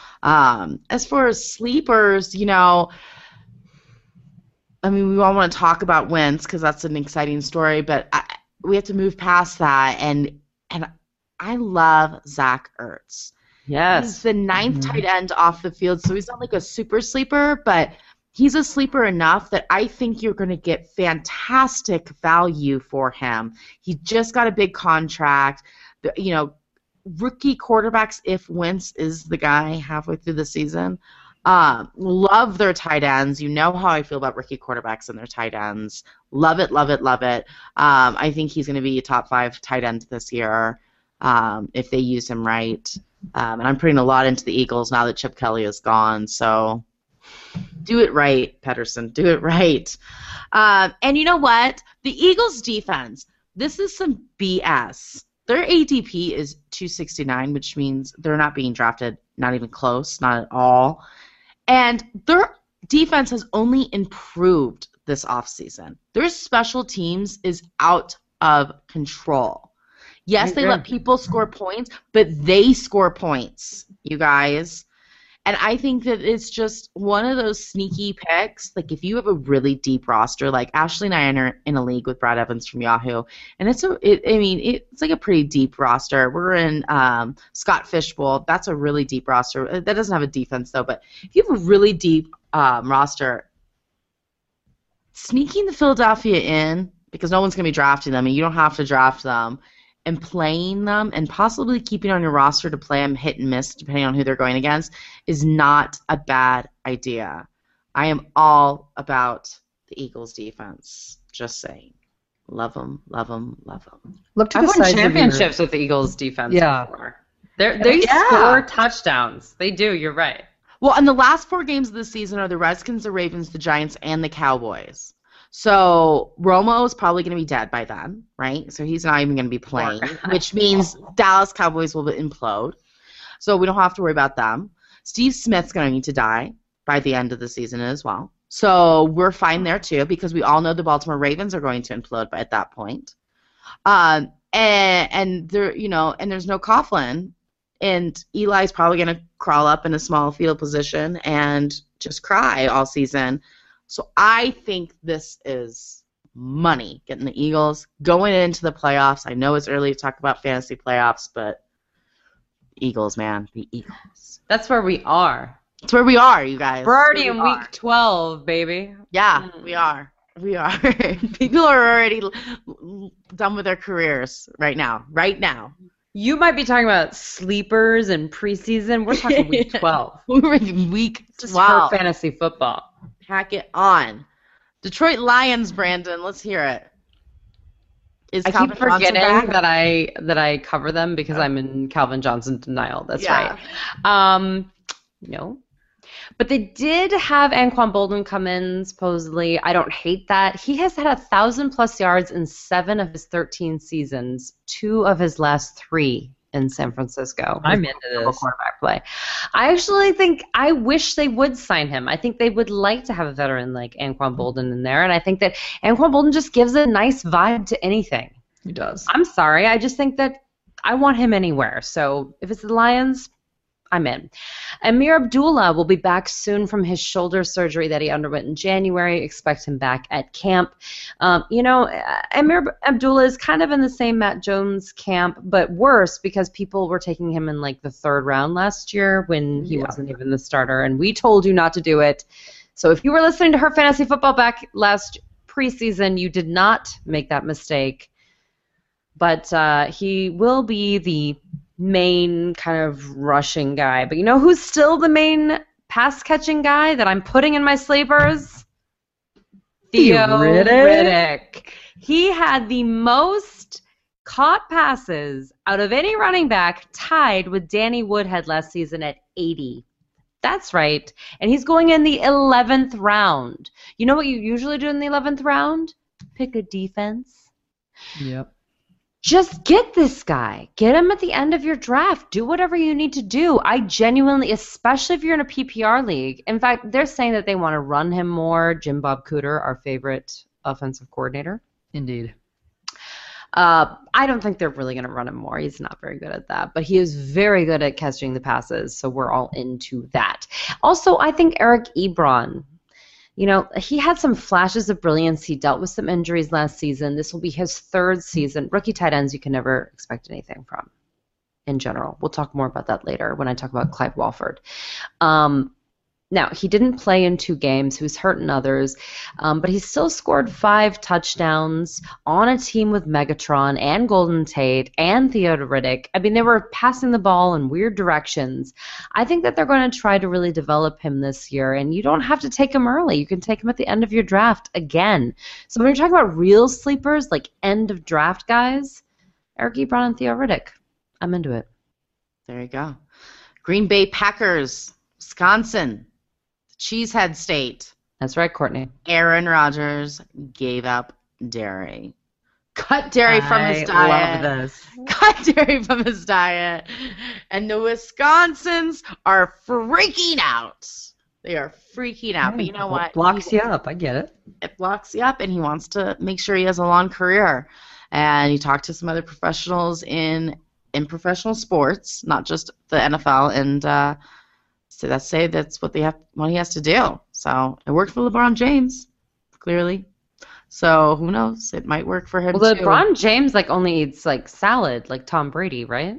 Um, as far as sleepers, you know, I mean, we all want to talk about Wentz because that's an exciting story, but I, we have to move past that. And and I love Zach Ertz. He's
Yes.
the ninth
Mhm.
tight end off the field, so he's not like a super sleeper, but he's a sleeper enough that I think you're going to get fantastic value for him. He just got a big contract. The- You know, rookie quarterbacks, if Wentz is the guy halfway through the season, um, love their tight ends. You know how I feel about rookie quarterbacks and their tight ends. Love it, love it, love it. Um, I think he's going to be a top five tight end this year um, if they use him right. Um, and I'm putting a lot into the Eagles now that Chip Kelly is gone. So do it right, Pedersen. Do it right. Um, and you know what? The Eagles' defense, this is some B S. Their A D P is two sixty-nine, which means they're not being drafted, not even close, not at all. And their defense has only improved this offseason. Their special teams is out of control. Yes, they let people score points, but they score points, you guys. And I think that it's just one of those sneaky picks. Like, if you have a really deep roster, like Ashley and I are in a league with Brad Evans from Yahoo, and it's a, it, I mean, it's like a pretty deep roster. We're in um, Scott Fishbowl. That's a really deep roster. That doesn't have a defense, though. But if you have a really deep um, roster, sneaking the Philadelphia in, because no one's going to be drafting them, and you don't have to draft them, and playing them and possibly keeping on your roster to play them hit and miss depending on who they're going against is not a bad idea. I am all about the Eagles' defense. Just saying. Love them, love them, love them.
Look to
I've
the
won
sides of your-
championships with the Eagles defense
Yeah.
before. They're, they
Yeah.
score touchdowns. They do, you're right.
Well, and the last four games of the season are the Redskins, the Ravens, the Giants, and the Cowboys. So Romo is probably going to be dead by then, right? So he's not even going to be playing, which means Dallas Cowboys will implode. So we don't have to worry about them. Steve Smith's going to need to die by the end of the season as well. So we're fine there too, because we all know the Baltimore Ravens are going to implode by at that point. Um, and and there, you know, and there's no Coughlin, and Eli's probably going to crawl up in a small field position and just cry all season. So I think this is money, getting the Eagles going into the playoffs. I know it's early to talk about fantasy playoffs, but Eagles, man, the Eagles.
That's where we are.
That's where we are, you guys.
We're already
we
in
are.
week twelve, baby.
Yeah,
Mm.
we are. We are. People are already l- l- done with their careers right now. Right now.
You might be talking about sleepers and preseason. We're talking week twelve.
We're in week
Just
twelve.
for fantasy football.
Pack it on. Detroit Lions, Brandon. Let's hear it. Is
I
Calvin
keep
Johnson
forgetting
back?
that I that I cover them because I'm in Calvin Johnson denial. That's
Yeah.
right. Um, no. But they did have Anquan Boldin come in, supposedly. I don't hate that. He has had a thousand plus yards in seven of his thirteen seasons, two of his last three in San Francisco.
I'm into
Terrible
this.
quarterback play. I actually think I wish they would sign him. I think they would like to have a veteran like Anquan Boldin in there, and I think that Anquan Boldin just gives a nice vibe to anything.
He does.
I'm sorry. I just think that I want him anywhere. So if it's the Lions, I'm in. Amir Abdullah will be back soon from his shoulder surgery that he underwent in January. Expect him back at camp. Um, you know, Amir Abdullah is kind of in the same Matt Jones camp, but worse because people were taking him in like the third round last year when he
Yeah.
wasn't even the starter, and we told you not to do it. So if you were listening to Her Fantasy Football back last preseason, you did not make that mistake. But uh, he will be the main kind of rushing guy. But you know who's still the main pass-catching guy that I'm putting in my sleepers? Theo
Riddick?
Riddick. He had the most caught passes out of any running back, tied with Danny Woodhead last season at eighty. That's right. And he's going in the eleventh round. You know what you usually do in the eleventh round? Pick a defense.
Yep.
Just get this guy. Get him at the end of your draft. Do whatever you need to do. I genuinely, especially if you're in a P P R league. In fact, they're saying that they want to run him more. Jim Bob Cooter, our favorite offensive coordinator.
Indeed.
Uh, I don't think they're really going to run him more. He's not very good at that. But he is very good at catching the passes, so we're all into that. Also, I think Eric Ebron, you know, he had some flashes of brilliance. He dealt with some injuries last season. This will be his third season. Rookie tight ends, you can never expect anything from in general. We'll talk more about that later when I talk about Clyde Walford. Um, now, he didn't play in two games. He was hurt in others. Um, but he still scored five touchdowns on a team with Megatron and Golden Tate and Theo Riddick. I mean, they were passing the ball in weird directions. I think that they're going to try to really develop him this year. And you don't have to take him early. You can take him at the end of your draft again. So when you're talking about real sleepers, like end of draft guys, Eric Ebron and Theo Riddick, I'm into it.
There you go. Green Bay Packers, Wisconsin, Cheesehead State.
That's right, Courtney.
Aaron Rodgers gave up dairy. Cut dairy from his diet.
I love this.
Cut dairy from his diet. And the Wisconsins are freaking out. They are freaking out. But you know what?
Blocks
He-
you up. I get it.
It blocks you up, and he wants to make sure he has a long career. And he talked to some other professionals in in professional sports, not just the N F L, and uh, so that's say that's what they have, what he has to do. So it worked for LeBron James, clearly. So who knows? It might work for him
Well,
too.
LeBron James like only eats like salad, like Tom Brady, right?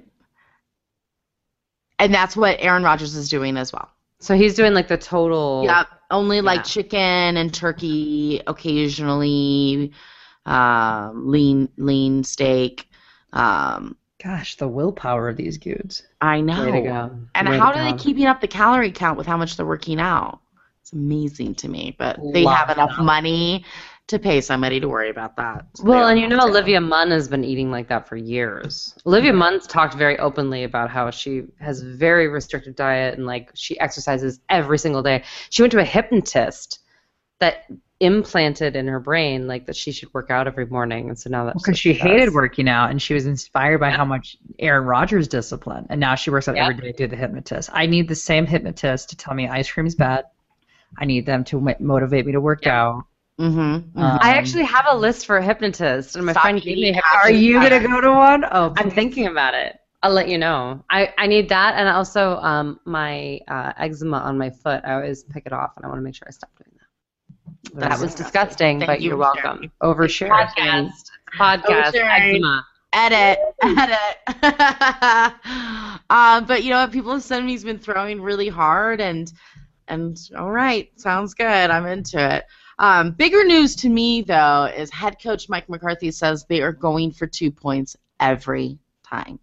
And that's what Aaron Rodgers is doing as well.
So he's doing like the total.
Yeah, only like
Yeah.
chicken and turkey occasionally, um, lean lean steak. Um,
Gosh, the willpower of these dudes.
I know.
Way to go.
And
Way
how
to
are they
go.
keeping up the calorie count with how much they're working out? It's amazing to me. But they
Love
have enough
that.
money to pay somebody to worry about that. So
Well,
they
and you
don't
know
have to.
Olivia Munn has been eating like that for years. Olivia Munn's talked very openly about how she has a very restrictive diet and like she exercises every single day. She went to a hypnotist that implanted in her brain like that she should work out every morning, and so now that's
Because
what
she
does.
hated working out, and she was inspired by how much Aaron Rodgers disciplined, and now she works out
Yep.
every day through the hypnotist. I need the same hypnotist to tell me ice cream is bad. I need them to mo- motivate me to work
Yep.
out.
Mm-hmm.
Um,
I actually have a list for a hypnotist, and my
Stop
friend gave me a
eating
hypnotist.
Are you gonna go to one? Oh,
I'm
please.
thinking about it. I'll let you know. I, I need that, and also um, my uh, eczema on my foot. I always pick it off, and I want to make sure I stop doing that. That was disgusting,
Thank
but
you
you're
for
welcome.
Overshare.
Podcast, podcast,
Oversharing.
eczema.
Edit, edit. um, but you know what? People have said he's been throwing really hard, and and all right, sounds good. I'm into it. Um, bigger news to me though is head coach Mike McCarthy says they are going for two points every time.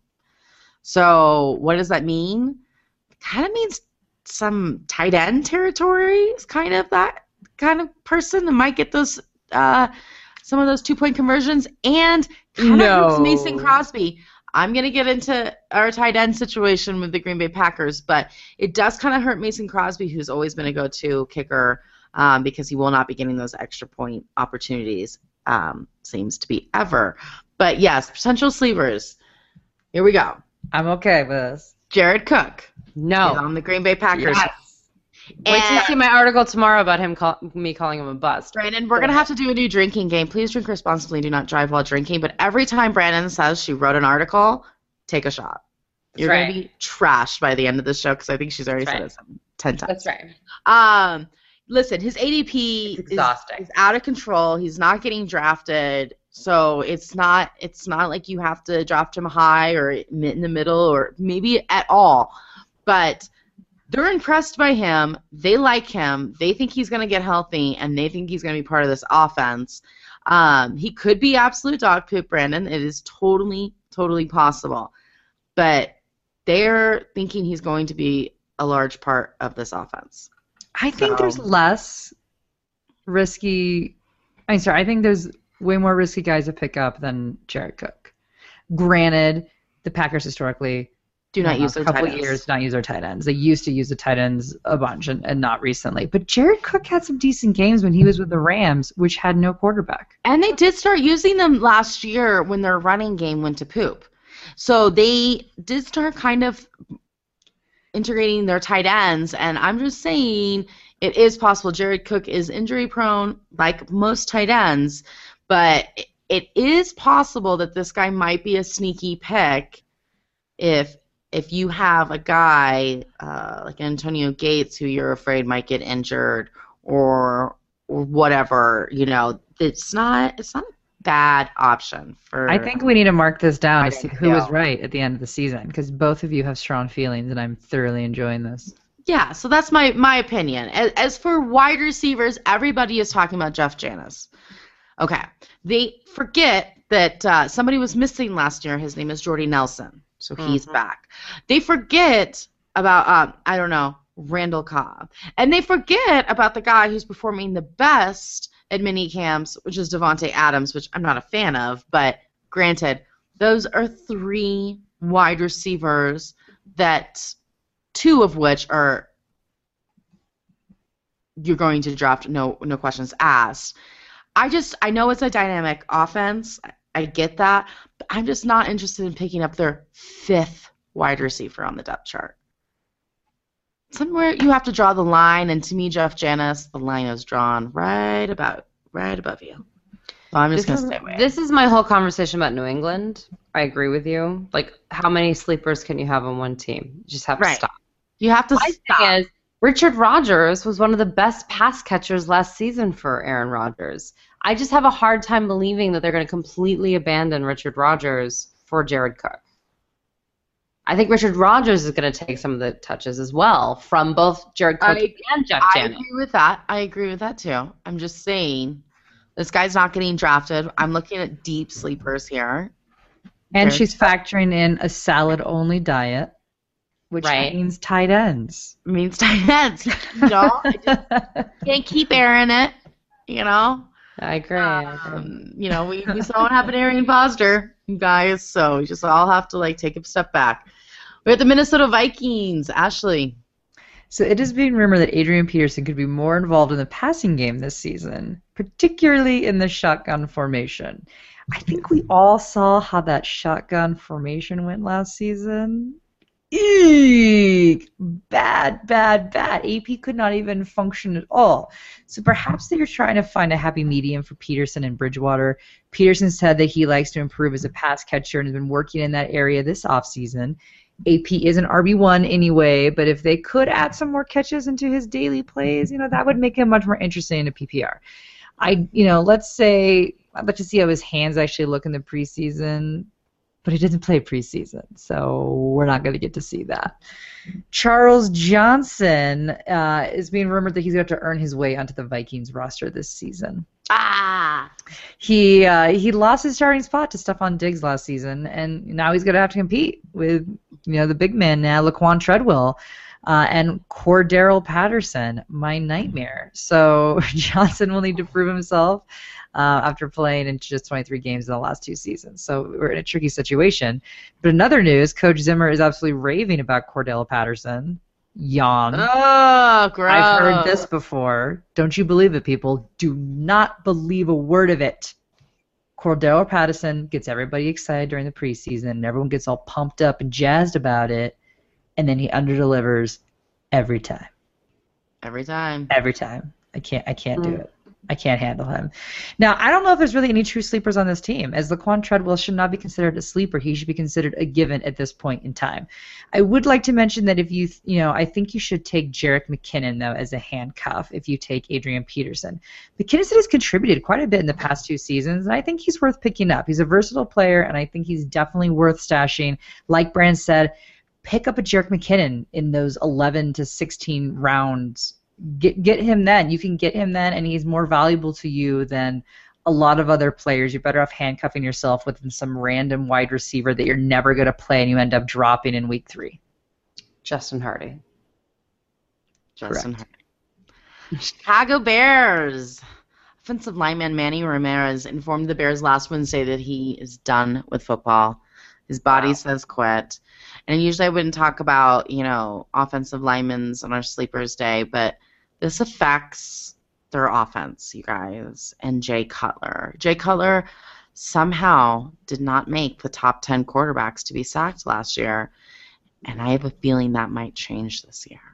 So what does that mean? Kind of means some tight end territory is kind of that kind of person that might get those uh, some of those two point conversions, and kind
No.
of hurts Mason Crosby. I'm gonna get into our tight end situation with the Green Bay Packers, but it does kind of hurt Mason Crosby, who's always been a go-to kicker, um, because he will not be getting those extra point opportunities. Um, seems to be ever. But yes, potential sleepers. Here we go.
I'm okay with this.
Jared Cook is
No.
on the Green Bay Packers.
Yes. Wait till you see my article tomorrow about him call, me calling him a bust.
Brandon, we're going to have to do a new drinking game. Please drink responsibly. Do not drive while drinking. But every time Brandon says she wrote an article, take a shot. You're
That's
going to be trashed by the end of the show because I think she's already
That's
said
right.
it seven, ten times.
That's right.
Um, listen, his A D P
It's
is,
exhausting.
is out of control. He's not getting drafted. So it's not it's not like you have to draft him high or in the middle or maybe at all. But they're impressed by him. They like him. They think he's going to get healthy, and they think he's going to be part of this offense. Um, he could be absolute dog poop, Brandon. It is totally, totally possible. But they're thinking he's going to be a large part of this offense.
I think
So-
there's less risky. I'm sorry. I think there's way more risky guys to pick up than Jared Cook. Granted, the Packers historically
Do not
in the
use their
last couple
tight ends.
years not use their tight ends. They used to use the tight ends a bunch, and, and not recently. But Jared Cook had some decent games when he was with the Rams, which had no quarterback.
And they did start using them last year when their running game went to poop. So they did start kind of integrating their tight ends, and I'm just saying it is possible. Jared Cook is injury prone, like most tight ends, but it is possible that this guy might be a sneaky pick if if you have a guy uh, like Antonio Gates who you're afraid might get injured or or whatever. You know, it's not it's not a bad option for.
I think we need to mark this down
I
to see
think
who was
so.
right at the end of the season, because both of you have strong feelings, and I'm thoroughly enjoying this.
Yeah, so that's my, my opinion. As, as for wide receivers, everybody is talking about Jeff Janis. Okay. They forget that uh, somebody was missing last year. His name is Jordy Nelson, so he's
Mhm.
back. They forget about, um, I don't know, Randall Cobb. And they forget about the guy who's performing the best at mini camps, which is Devontae Adams, which I'm not a fan of, but granted, those are three wide receivers that two of which are you're going to draft, no no questions asked. I just I know it's a dynamic offense. I, I get that, but I'm just not interested in picking up their fifth wide receiver on the depth chart. Somewhere you have to draw the line, and to me, Jeff Janis, the line is drawn right about right above you. So I'm just
This
gonna
is,
stay away.
this is my whole conversation about New England. I agree with you. Like, how many sleepers can you have on one team? You just have to
Right.
stop.
You have to
My
stop.
thing is, Richard Rodgers was one of the best pass catchers last season for Aaron Rodgers. I just have a hard time believing that they're going to completely abandon Richard Rodgers for Jared Cook. I think Richard Rodgers is going to take some of the touches as well from both Jared Cook
I-
and Jeff
I
Janis.
agree with that. I agree with that too. I'm just saying, this guy's not getting drafted. I'm looking at deep sleepers here.
And
Jared
she's factoring in a salad-only diet, which
Right.
means tight ends.
Means tight ends. You know, I just can't keep airing it. You know.
I agree. I agree.
Um, you know, we, we saw what happened to Arian Foster, you guys, so we just all have to, like, take a step back. We're at the Minnesota Vikings. Ashley.
So it is being rumored that Adrian Peterson could be more involved in the passing game this season, particularly in the shotgun formation. I think we all saw how that shotgun formation went last season. Eek! Bad, bad, bad. A P could not even function at all. So perhaps they're trying to find a happy medium for Peterson and Bridgewater. Peterson said that he likes to improve as a pass catcher and has been working in that area this offseason. A P is an R B one anyway, but if they could add some more catches into his daily plays, you know, that would make him much more interesting in a P P R. I, you know, let's say I'd like to see how his hands actually look in the preseason, but he doesn't play preseason, so we're not going to get to see that. Charles Johnson uh, is being rumored that he's going to have to earn his way onto the Vikings roster this season.
Ah!
He uh, he lost his starting spot to Stephon Diggs last season, and now he's going to have to compete with, you know, the big man now, Laquan Treadwell, uh, and Cordero Patterson, my nightmare. So Johnson will need to prove himself uh, after playing in just twenty-three games in the last two seasons. So we're in a tricky situation. But in other news, Coach Zimmer is absolutely raving about Cordero Patterson. Yawn.
Oh, gross.
I've heard this before. Don't you believe it, people? Do not believe a word of it. Cordero Patterson gets everybody excited during the preseason, and everyone gets all pumped up and jazzed about it, and then he underdelivers every time.
Every time.
Every time. I can't. I can't
Mm.
do it. I can't handle him. Now, I don't know if there's really any true sleepers on this team, as Laquan Treadwell should not be considered a sleeper. He should be considered a given at this point in time. I would like to mention that if you, you know, I think you should take Jerick McKinnon, though, as a handcuff if you take Adrian Peterson. McKinnon has contributed quite a bit in the past two seasons, and I think he's worth picking up. He's a versatile player, and I think he's definitely worth stashing. Like Brand said, pick up a Jerick McKinnon in those eleven to sixteen rounds. Get get him then. You can get him then, and he's more valuable to you than a lot of other players. You're better off handcuffing yourself with some random wide receiver that you're never going to play, and you end up dropping in week three.
Justin Hardy.
Justin Hardy. Chicago Bears. Offensive lineman Manny Ramirez informed the Bears last Wednesday that he is done with football. His body wow. says quit. And usually I wouldn't talk about, you know, offensive linemen on our Sleepers Day, but this affects their offense, you guys, and Jay Cutler. Jay Cutler somehow did not make the top ten quarterbacks to be sacked last year, and I have a feeling that might change this year.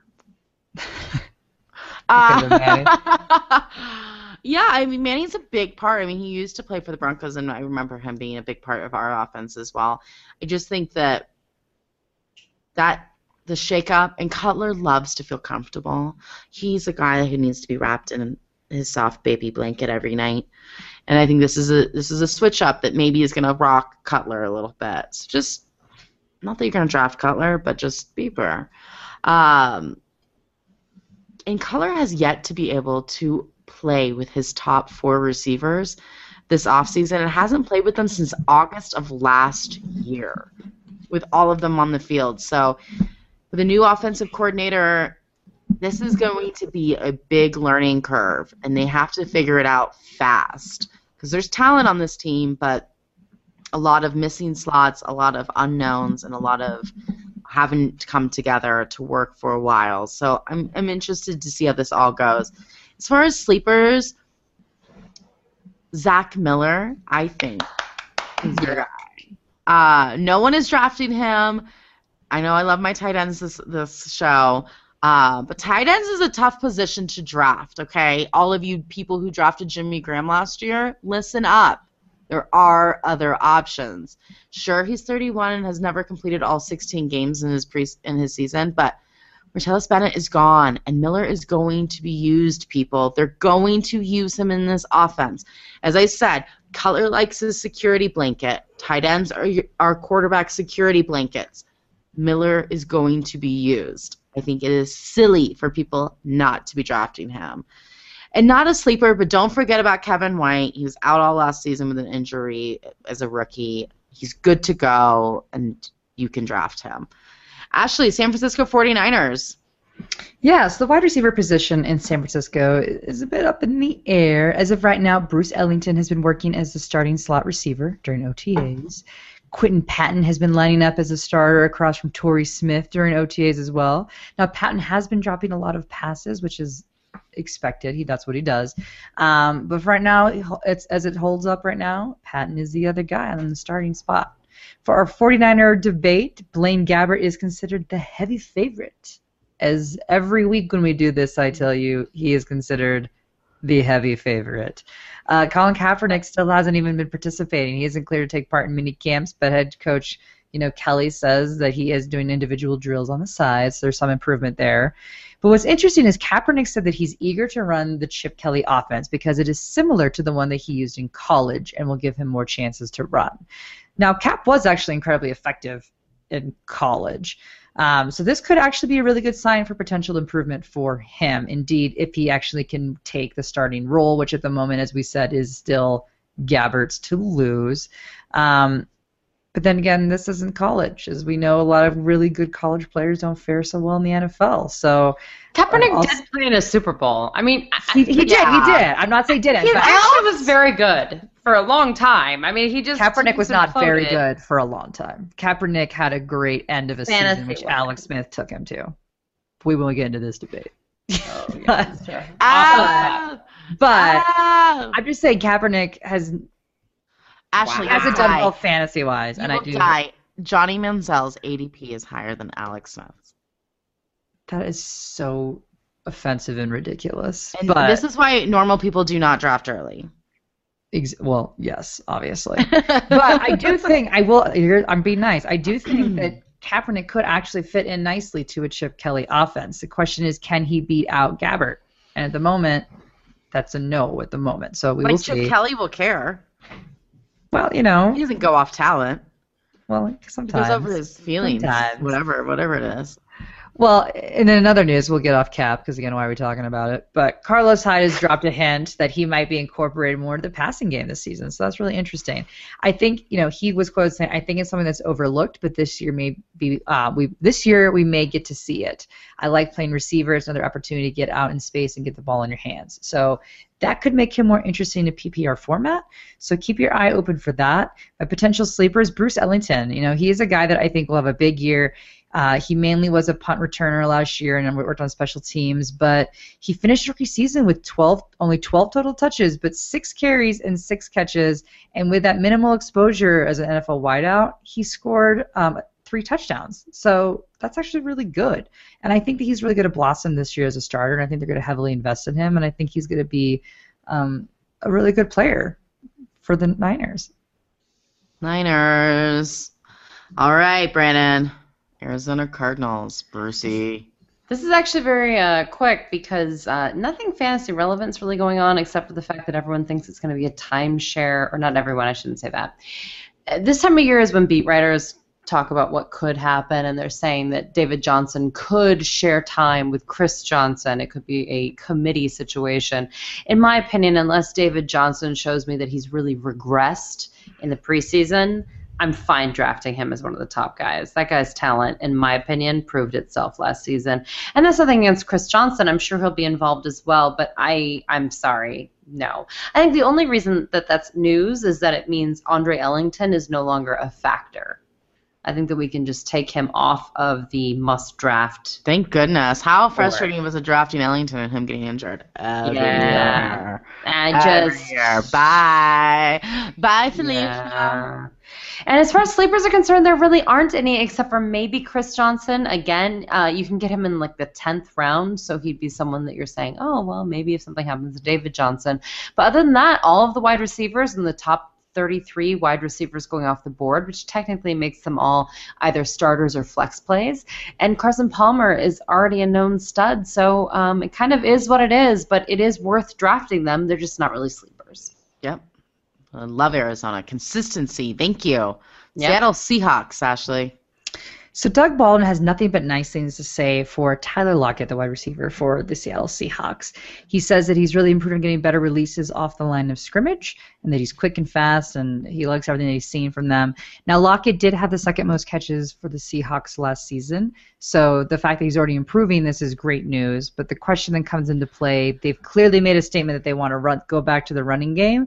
uh, yeah, I mean, Manny's a big part. I mean, he used to play for the Broncos, and I remember him being a big part of our offense as well. I just think that that the shakeup, and Cutler loves to feel comfortable. He's a guy who needs to be wrapped in his soft baby blanket every night, and I think this is a this is a switch up that maybe is going to rock Cutler a little bit. So just not that you're going to draft Cutler, but just be fair. Um, and Cutler has yet to be able to play with his top four receivers this offseason, and hasn't played with them since August of last year, with all of them on the field. So with a new offensive coordinator, this is going to be a big learning curve, and they have to figure it out fast because there's talent on this team, but a lot of missing slots, a lot of unknowns, and a lot of haven't come together to work for a while. So I'm I'm interested to see how this all goes. As far as sleepers, Zach Miller, I think, is your guy. Uh, no one is drafting him. I know I love my tight ends this this show, uh, but tight ends is a tough position to draft, okay? All of you people who drafted Jimmy Graham last year, listen up. There are other options. Sure, he's thirty-one and has never completed all sixteen games in his pre in his season, but Martellus Bennett is gone, and Miller is going to be used, people. They're going to use him in this offense. As I said, Cutler likes his security blanket. Tight ends are, are quarterback security blankets. Miller is going to be used. I think it is silly for people not to be drafting him. And not a sleeper, but don't forget about Kevin White. He was out all last season with an injury as a rookie. He's good to go, and you can draft him. Ashley, San Francisco forty-niners.
Yeah, so the wide receiver position in San Francisco is a bit up in the air. As of right now, Bruce Ellington has been working as the starting slot receiver during O T As. Quentin Patton has been lining up as a starter across from Torrey Smith during O T As as well. Now, Patton has been dropping a lot of passes, which is expected. He That's what he does. Um, but right now, it's, as it holds up right now, Patton is the other guy on the starting spot. For our forty-niner debate, Blaine Gabbert is considered the heavy favorite. As every week when we do this, I tell you, he is considered the heavy favorite. Uh, Colin Kaepernick still hasn't even been participating. He isn't clear to take part in mini camps, but head coach, you know, Kelly says that he is doing individual drills on the side, so there's some improvement there. But what's interesting is Kaepernick said that he's eager to run the Chip Kelly offense because it is similar to the one that he used in college and will give him more chances to run. Now, Cap was actually incredibly effective in college. Um, so this could actually be a really good sign for potential improvement for him. Indeed, if he actually can take the starting role, which at the moment, as we said, is still Gabbert's to lose. Um, but then again, this isn't college. As we know, a lot of really good college players don't fare so well in the N F L. So
Kaepernick
also,
did play in a Super Bowl. I mean,
he, he did, he did. I'm not saying he didn't.
He
but
actually was very good for a long time. I mean, he just
Kaepernick was not
imploded.
very good for a long time. Kaepernick had a great end of a
Fantasy
season, which
weapon.
Alex Smith took him to. We won't get into this debate.
Oh, yeah, that's true.
Ah,
But
ah.
I'm just saying Kaepernick has
Ashley,
Wow.
you
hasn't
will
done
die.
well fantasy wise,
You
and I
will
do.
die. Johnny Manziel's A D P is higher than Alex Smith's.
That is so offensive and ridiculous.
And
but
this is why normal people do not draft early.
ex- well, yes, obviously. But I do think I will. Here, I'm being nice. I do think that Kaepernick could actually fit in nicely to a Chip Kelly offense. The question is, can he beat out Gabbert? And at the moment, that's a no. At the moment, so we will
But Chip
see.
Kelly will care.
Well, you know,
He doesn't go off talent.
well,
He
sometimes.
goes over his feelings.
Sometimes.
Whatever, whatever it is.
Well, and in other news, we'll get off Cap because, again, why are we talking about it? But Carlos Hyde has dropped a hint that he might be incorporated more into the passing game this season, so that's really interesting. I think, you know, he was quoted saying, I think it's something that's overlooked, but this year may be, uh, we this year we may get to see it. I like playing receiver. It's another opportunity to get out in space and get the ball in your hands. So that could make him more interesting in P P R format. So keep your eye open for that. A potential sleeper is Bruce Ellington. You know, he is a guy that I think will have a big year. Uh, he mainly was a punt returner last year and worked on special teams, but he finished rookie season with twelve, only twelve total touches, but six carries and six catches. And with that minimal exposure as an N F L wideout, he scored um, three touchdowns. So that's actually really good. And I think that he's really going to blossom this year as a starter, and I think they're going to heavily invest in him, and I think he's going to be um, a really good player for the Niners.
Niners. All right, Brandon. Arizona Cardinals, Brucey.
This is actually very uh, quick because uh, nothing fantasy relevant is really going on except for the fact that everyone thinks it's going to be a timeshare, or not everyone, I shouldn't say that. Uh, This time of year is when beat writers talk about what could happen, and they're saying that David Johnson could share time with Chris Johnson. It could be a committee situation. In my opinion, unless David Johnson shows me that he's really regressed in the preseason, I'm fine drafting him as one of the top guys. That guy's talent, in my opinion, proved itself last season. And that's nothing against Chris Johnson. I'm sure he'll be involved as well, but I, I'm sorry, no. I think the only reason that that's news is that it means Andre Ellington is no longer a factor. I think that we can just take him off of the must-draft.
Thank goodness. How frustrating was it drafting Ellington and him getting injured? Every
Yeah.
year.
I
Every
just...
year. Bye. Bye, Felicia.
Yeah. And as far as sleepers are concerned, there really aren't any except for maybe Chris Johnson. Again, uh, you can get him in like the tenth round, so he'd be someone that you're saying, oh, well, maybe if something happens to David Johnson. But other than that, all of the wide receivers in the top thirty-three wide receivers going off the board, which technically makes them all either starters or flex plays. And Carson Palmer is already a known stud, so um, it kind of is what it is, but it is worth drafting them. They're just not really sleepers.
Yep. I love Arizona. Consistency. Thank you.
Yep.
Seattle Seahawks, Ashley.
So Doug Baldwin has nothing but nice things to say for Tyler Lockett, the wide receiver for the Seattle Seahawks. He says that he's really improved on getting better releases off the line of scrimmage and that he's quick and fast, and he likes everything that he's seen from them. Now, Lockett did have the second most catches for the Seahawks last season, so the fact that he's already improving this is great news. But the question then comes into play. They've clearly made a statement that they want to run, go back to the running game.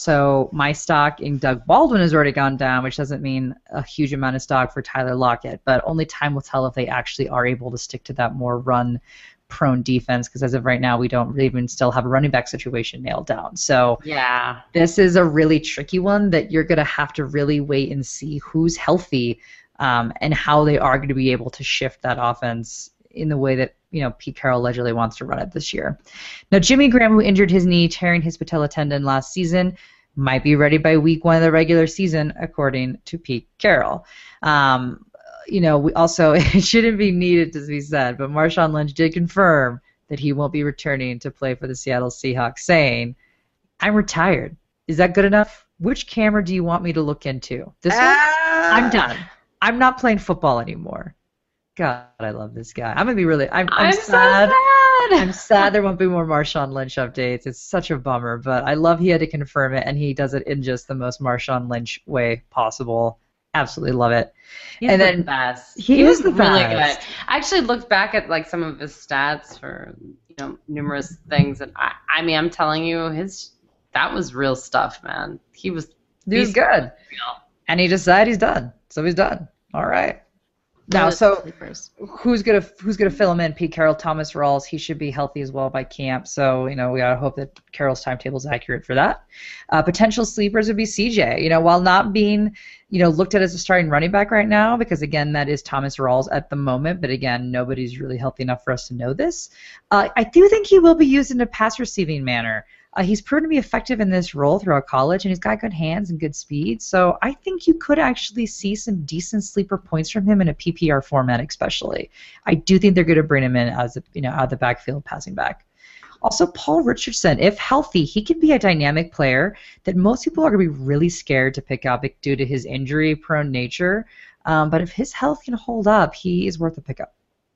So my stock in Doug Baldwin has already gone down, which doesn't mean a huge amount of stock for Tyler Lockett. But only time will tell if they actually are able to stick to that more run-prone defense, because as of right now, we don't even still have a running back situation nailed down. So
yeah,
this is a really tricky one that you're going to have to really wait and see who's healthy um, and how they are going to be able to shift that offense in the way that, you know, Pete Carroll allegedly wants to run it this year. Now, Jimmy Graham, who injured his knee tearing his patella tendon last season, might be ready by week one of the regular season, according to Pete Carroll. Um, you know, we also, it shouldn't be needed to be said, but Marshawn Lynch did confirm that he won't be returning to play for the Seattle Seahawks, saying, I'm retired. Is that good enough? Which camera do you want me to look into? This one?
Ah!
I'm done. I'm not playing football anymore. God, I love this guy. I'm gonna be really. I'm, I'm,
I'm
sad.
so sad.
I'm sad there won't be more Marshawn Lynch updates. It's such a bummer, but I love he had to confirm it, and he does it in just the most Marshawn Lynch way possible. Absolutely love it.
He's
and
the
then
best.
He,
he
is
was
the
really
best.
good. I actually looked back at like some of his stats for you know numerous things, and I, I mean, I'm telling you, his that was real stuff, man. He was.
He was good,
real.
and he decided he's done, so he's done. All right. Now, so who's gonna who's gonna fill him in? Pete Carroll, Thomas Rawls. He should be healthy as well by camp. So you know we gotta hope that Carroll's timetable is accurate for that. Uh, potential sleepers would be C J. You know, while not being you know looked at as a starting running back right now, because again that is Thomas Rawls at the moment. But again, nobody's really healthy enough for us to know this. Uh, I do think he will be used in a pass receiving manner. Uh, he's proven to be effective in this role throughout college, and he's got good hands and good speed. So I think you could actually see some decent sleeper points from him in a P P R format, especially. I do think they're going to bring him in as a, you know out of the backfield passing back. Also, Paul Richardson, if healthy, he can be a dynamic player that most people are going to be really scared to pick up due to his injury-prone nature. Um, but if his health can hold up, he is worth a pickup.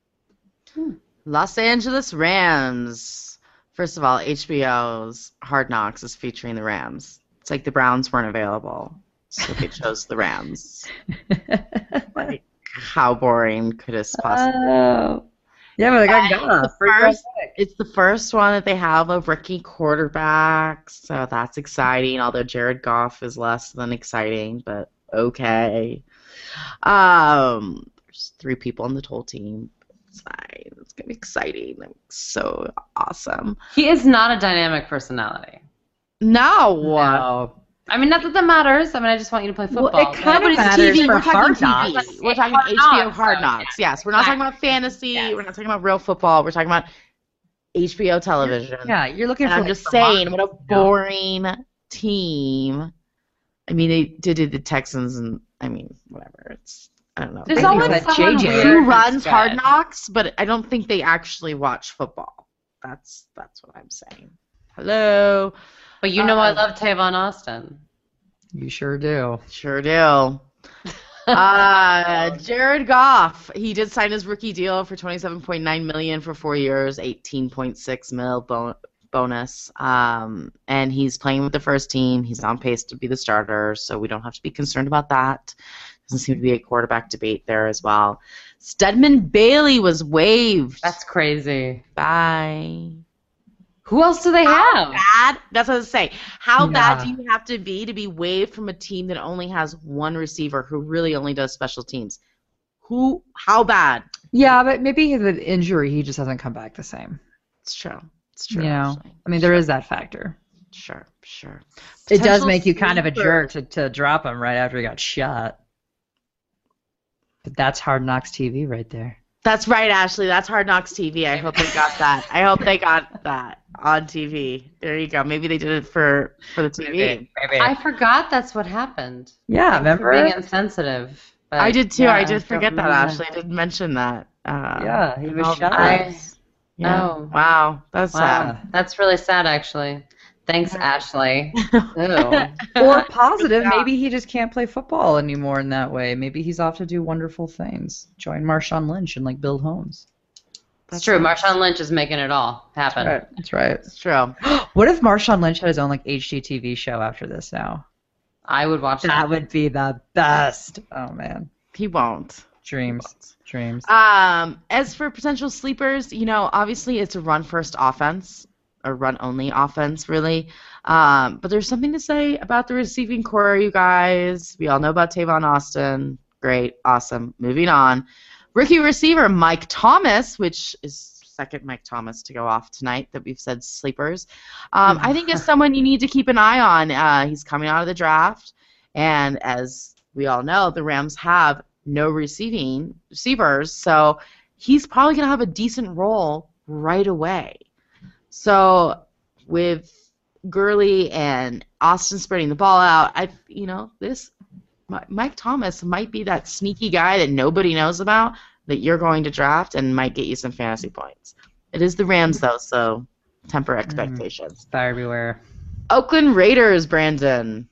Los Angeles Rams. First of all, H B O's Hard Knocks is featuring the Rams. It's like the Browns weren't available, so they chose the Rams. Like, how boring could this possibly be?
Oh. Yeah, but they got Goff.
It's the first- It's the first one that they have of rookie quarterbacks, so that's exciting, although Jared Goff is less than exciting, but okay. Um, there's three people on the whole team. It's fine. It's going to be exciting. I'm so awesome.
He is not a dynamic personality.
No.
No.
I mean, not that that matters. I mean, I just want you to play football.
Well, it kind
No, but
of
it's
matters
T V.
for
We're
Hard
talking
Knocks.
T V. We're talking
Hard
H B O
Knocks,
Hard
though,
Knocks.
yeah.
Yes, we're not talking about fantasy.
Yes.
We're not talking about real football. We're talking about H B O television.
Yeah, you're looking
And
for.
I'm
like,
just
Vermont.
saying, what a boring team. I mean, they did the Texans, and I mean, whatever. It's I don't know.
There's
I think
always
that
someone
J J
weird
Who
who's
runs
good.
Hard Knocks, but I don't think they actually watch football. That's that's what I'm saying. Hello.
But you know I
Uh,
love Tavon Austin.
You sure do.
Sure do. uh, Jared Goff. He did sign his rookie deal for twenty-seven point nine million dollars for four years, eighteen point six mil bon- bonus. Um, and he's playing with the first team. He's on pace to be the starter, so we don't have to be concerned about that. Doesn't seem to be a quarterback debate there as well. Stedman Bailey was waived.
That's crazy.
Bye.
Who else do they
How
have?
bad? That's what I was saying. How
Yeah.
bad do you have to be to be waived from a team that only has one receiver who really only does special teams? Who? How bad?
Yeah, but maybe the injury, he just hasn't come back the same.
It's true. It's true.
You know,
actually.
I mean, there is that factor.
Sure, sure.
It does
Potential
make you kind of a
sleeper.
jerk to, to drop him right after he got shot. But that's Hard Knocks T V right there.
That's right, Ashley. That's Hard Knocks T V. I hope they got that. I hope they got that on T V. There you go. Maybe they did it for for the T V.
Maybe.
I forgot that's what happened.
Yeah,
Thanks for
remember?
being insensitive. But
I did too.
yeah,
I did
don't
forget that.
remember
Ashley I did mention that. Uh,
Yeah, he was
all
shot.
the
I-
times. Yeah.
Oh.
Wow. That's
Wow,
sad.
that's really sad, actually. Thanks, Ashley. Ew.
Or positive, maybe he just can't play football anymore in that way. Maybe he's off to do wonderful things. Join Marshawn Lynch and like build homes.
That's true. Marshawn Lynch is making it all happen.
That's right. That's right.
It's true.
What if Marshawn Lynch had his own like H G T V show after this now?
I would watch that.
That would be the best. Oh man.
He won't.
Dreams. Dreams.
Um, as for potential sleepers, you know, obviously it's a run-first offense, a run-only offense, really. Um, but there's something to say about the receiving core, you guys. We all know about Tavon Austin. Great, awesome. Moving on. Rookie receiver Mike Thomas, which is second Mike Thomas to go off tonight that we've said sleepers. Um, I think is someone you need to keep an eye on. Uh, he's coming out of the draft, and as we all know, the Rams have no receiving receivers, so he's probably going to have a decent role right away. So with Gurley and Austin spreading the ball out, I, you know, this Mike Thomas might be that sneaky guy that nobody knows about that you're going to draft and might get you some fantasy points. It is the Rams, though, so temper expectations.
Mm, buyer beware.
Oakland Raiders, Brandon.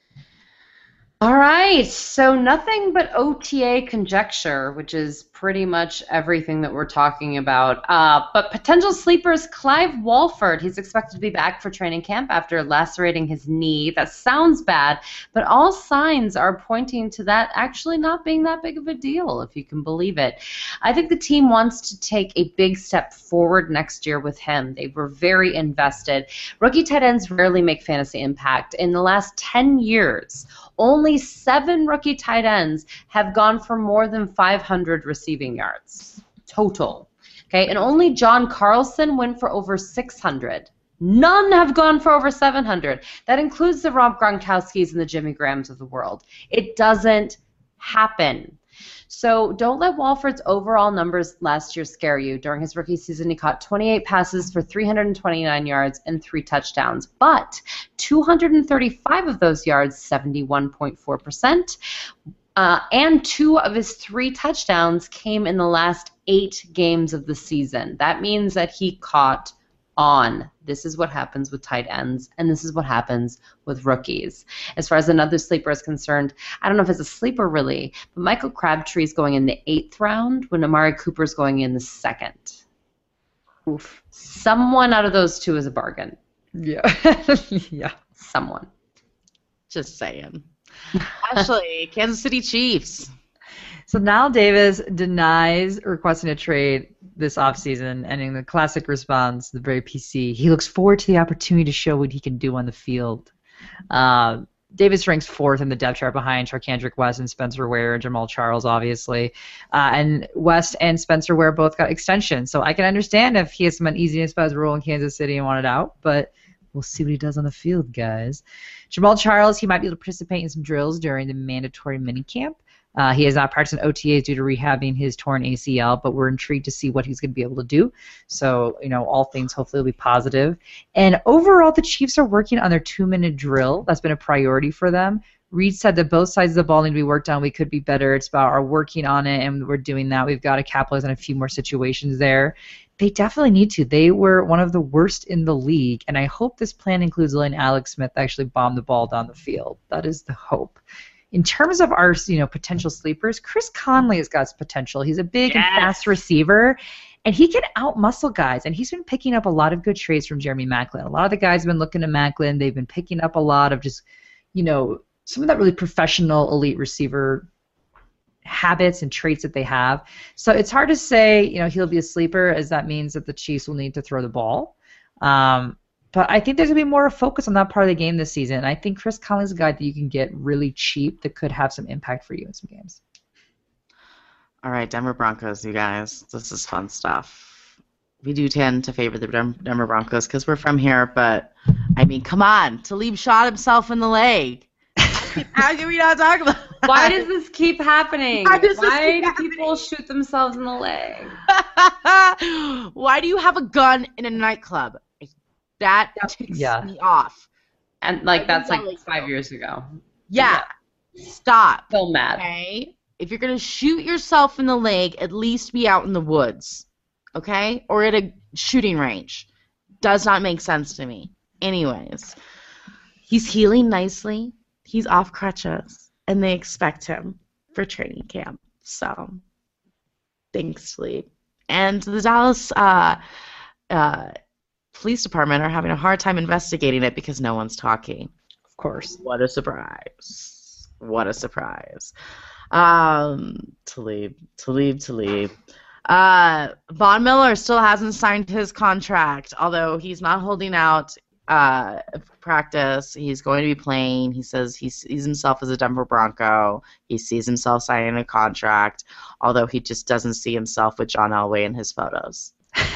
All right, so nothing but O T A conjecture, which is pretty much everything that we're talking about. Uh, but potential sleepers, Clive Walford. He's expected to be back for training camp after lacerating his knee. That sounds bad, but all signs are pointing to that actually not being that big of a deal, if you can believe it. I think the team wants to take a big step forward next year with him. They were very invested. Rookie tight ends rarely make fantasy impact. In the last ten years, only seven rookie tight ends have gone for more than five hundred receiving yards total. Okay, and only John Carlson went for over six hundred. None have gone for over seven hundred. That includes the Rob Gronkowskis and the Jimmy Grahams of the world. It doesn't happen. So don't let Walford's overall numbers last year scare you. During his rookie season, he caught twenty-eight passes for three hundred twenty-nine yards and three touchdowns. But two hundred thirty-five of those yards, seventy-one point four percent, uh, and two of his three touchdowns came in the last eight games of the season. That means that he caught on. This is what happens with tight ends, and this is what happens with rookies. As far as another sleeper is concerned, I don't know if it's a sleeper really, but Michael Crabtree is going in the eighth round when Amari Cooper is going in the second.
Oof.
Someone out of those two is a bargain.
Yeah. Yeah.
Someone.
Just saying. Ashley, Kansas City Chiefs.
So now Davis denies requesting a trade this offseason, ending the classic response, the very P C. He looks forward to the opportunity to show what he can do on the field. Uh, Davis ranks fourth in the depth chart behind Charkandrick West and Spencer Ware and Jamal Charles, obviously. Uh, and West and Spencer Ware both got extensions. So I can understand if he has some uneasiness about his role in Kansas City and wanted out, but we'll see what he does on the field, guys. Jamal Charles, he might be able to participate in some drills during the mandatory minicamp. Uh, he has not practiced in O T As due to rehabbing his torn A C L, but we're intrigued to see what he's going to be able to do. So, you know, all things hopefully will be positive. And overall, the Chiefs are working on their two-minute drill. That's been a priority for them. Reed said that both sides of the ball need to be worked on. We could be better. It's about our working on it, and we're doing that. We've got to capitalize on a few more situations there. They definitely need to. They were one of the worst in the league, and I hope this plan includes letting Alex Smith actually bomb the ball down the field. That is the hope. In terms of our, you know, potential sleepers, Chris Conley has got potential. He's a big yes. and fast receiver, and he can out-muscle guys. And he's been picking up a lot of good traits from Jeremy Maclin. A lot of the guys have been looking at Maclin. They've been picking up a lot of just, you know, some of that really professional elite receiver habits and traits that they have. So it's hard to say, you know, he'll be a sleeper, as that means that the Chiefs will need to throw the ball. Um, But I think there's going to be more focus on that part of the game this season. I think Chris Conley's a guy that you can get really cheap that could have some impact for you in some games.
All right, Denver Broncos, you guys. This is fun stuff. We do tend to favor the Denver Broncos because we're from here, but, I mean, come on. Talib shot himself in the leg. How can we not talk about that?
Why does this keep happening?
Why, does
Why
this keep
do
happening?
people shoot themselves in the leg?
Why do you have a gun in a nightclub? That ticks
yeah.
me off.
And, like,
I
that's, like,
like
five
so.
years ago.
Yeah. yeah. Stop.
So mad.
Okay? If you're going to shoot yourself in the leg, at least be out in the woods. Okay? Or at a shooting range. Does not make sense to me. Anyways, he's healing nicely. He's off crutches, and they expect him for training camp. So, thanks, Sleep. And the Dallas uh, uh, Police Department are having a hard time investigating it because no one's talking.
Of course.
What a surprise. What a surprise. Um, Talib, Talib, Talib. Uh, Von Miller still hasn't signed his contract, although he's not holding out uh, practice. He's going to be playing. He says he sees himself as a Denver Bronco. He sees himself signing a contract, although he just doesn't see himself with John Elway in his photos.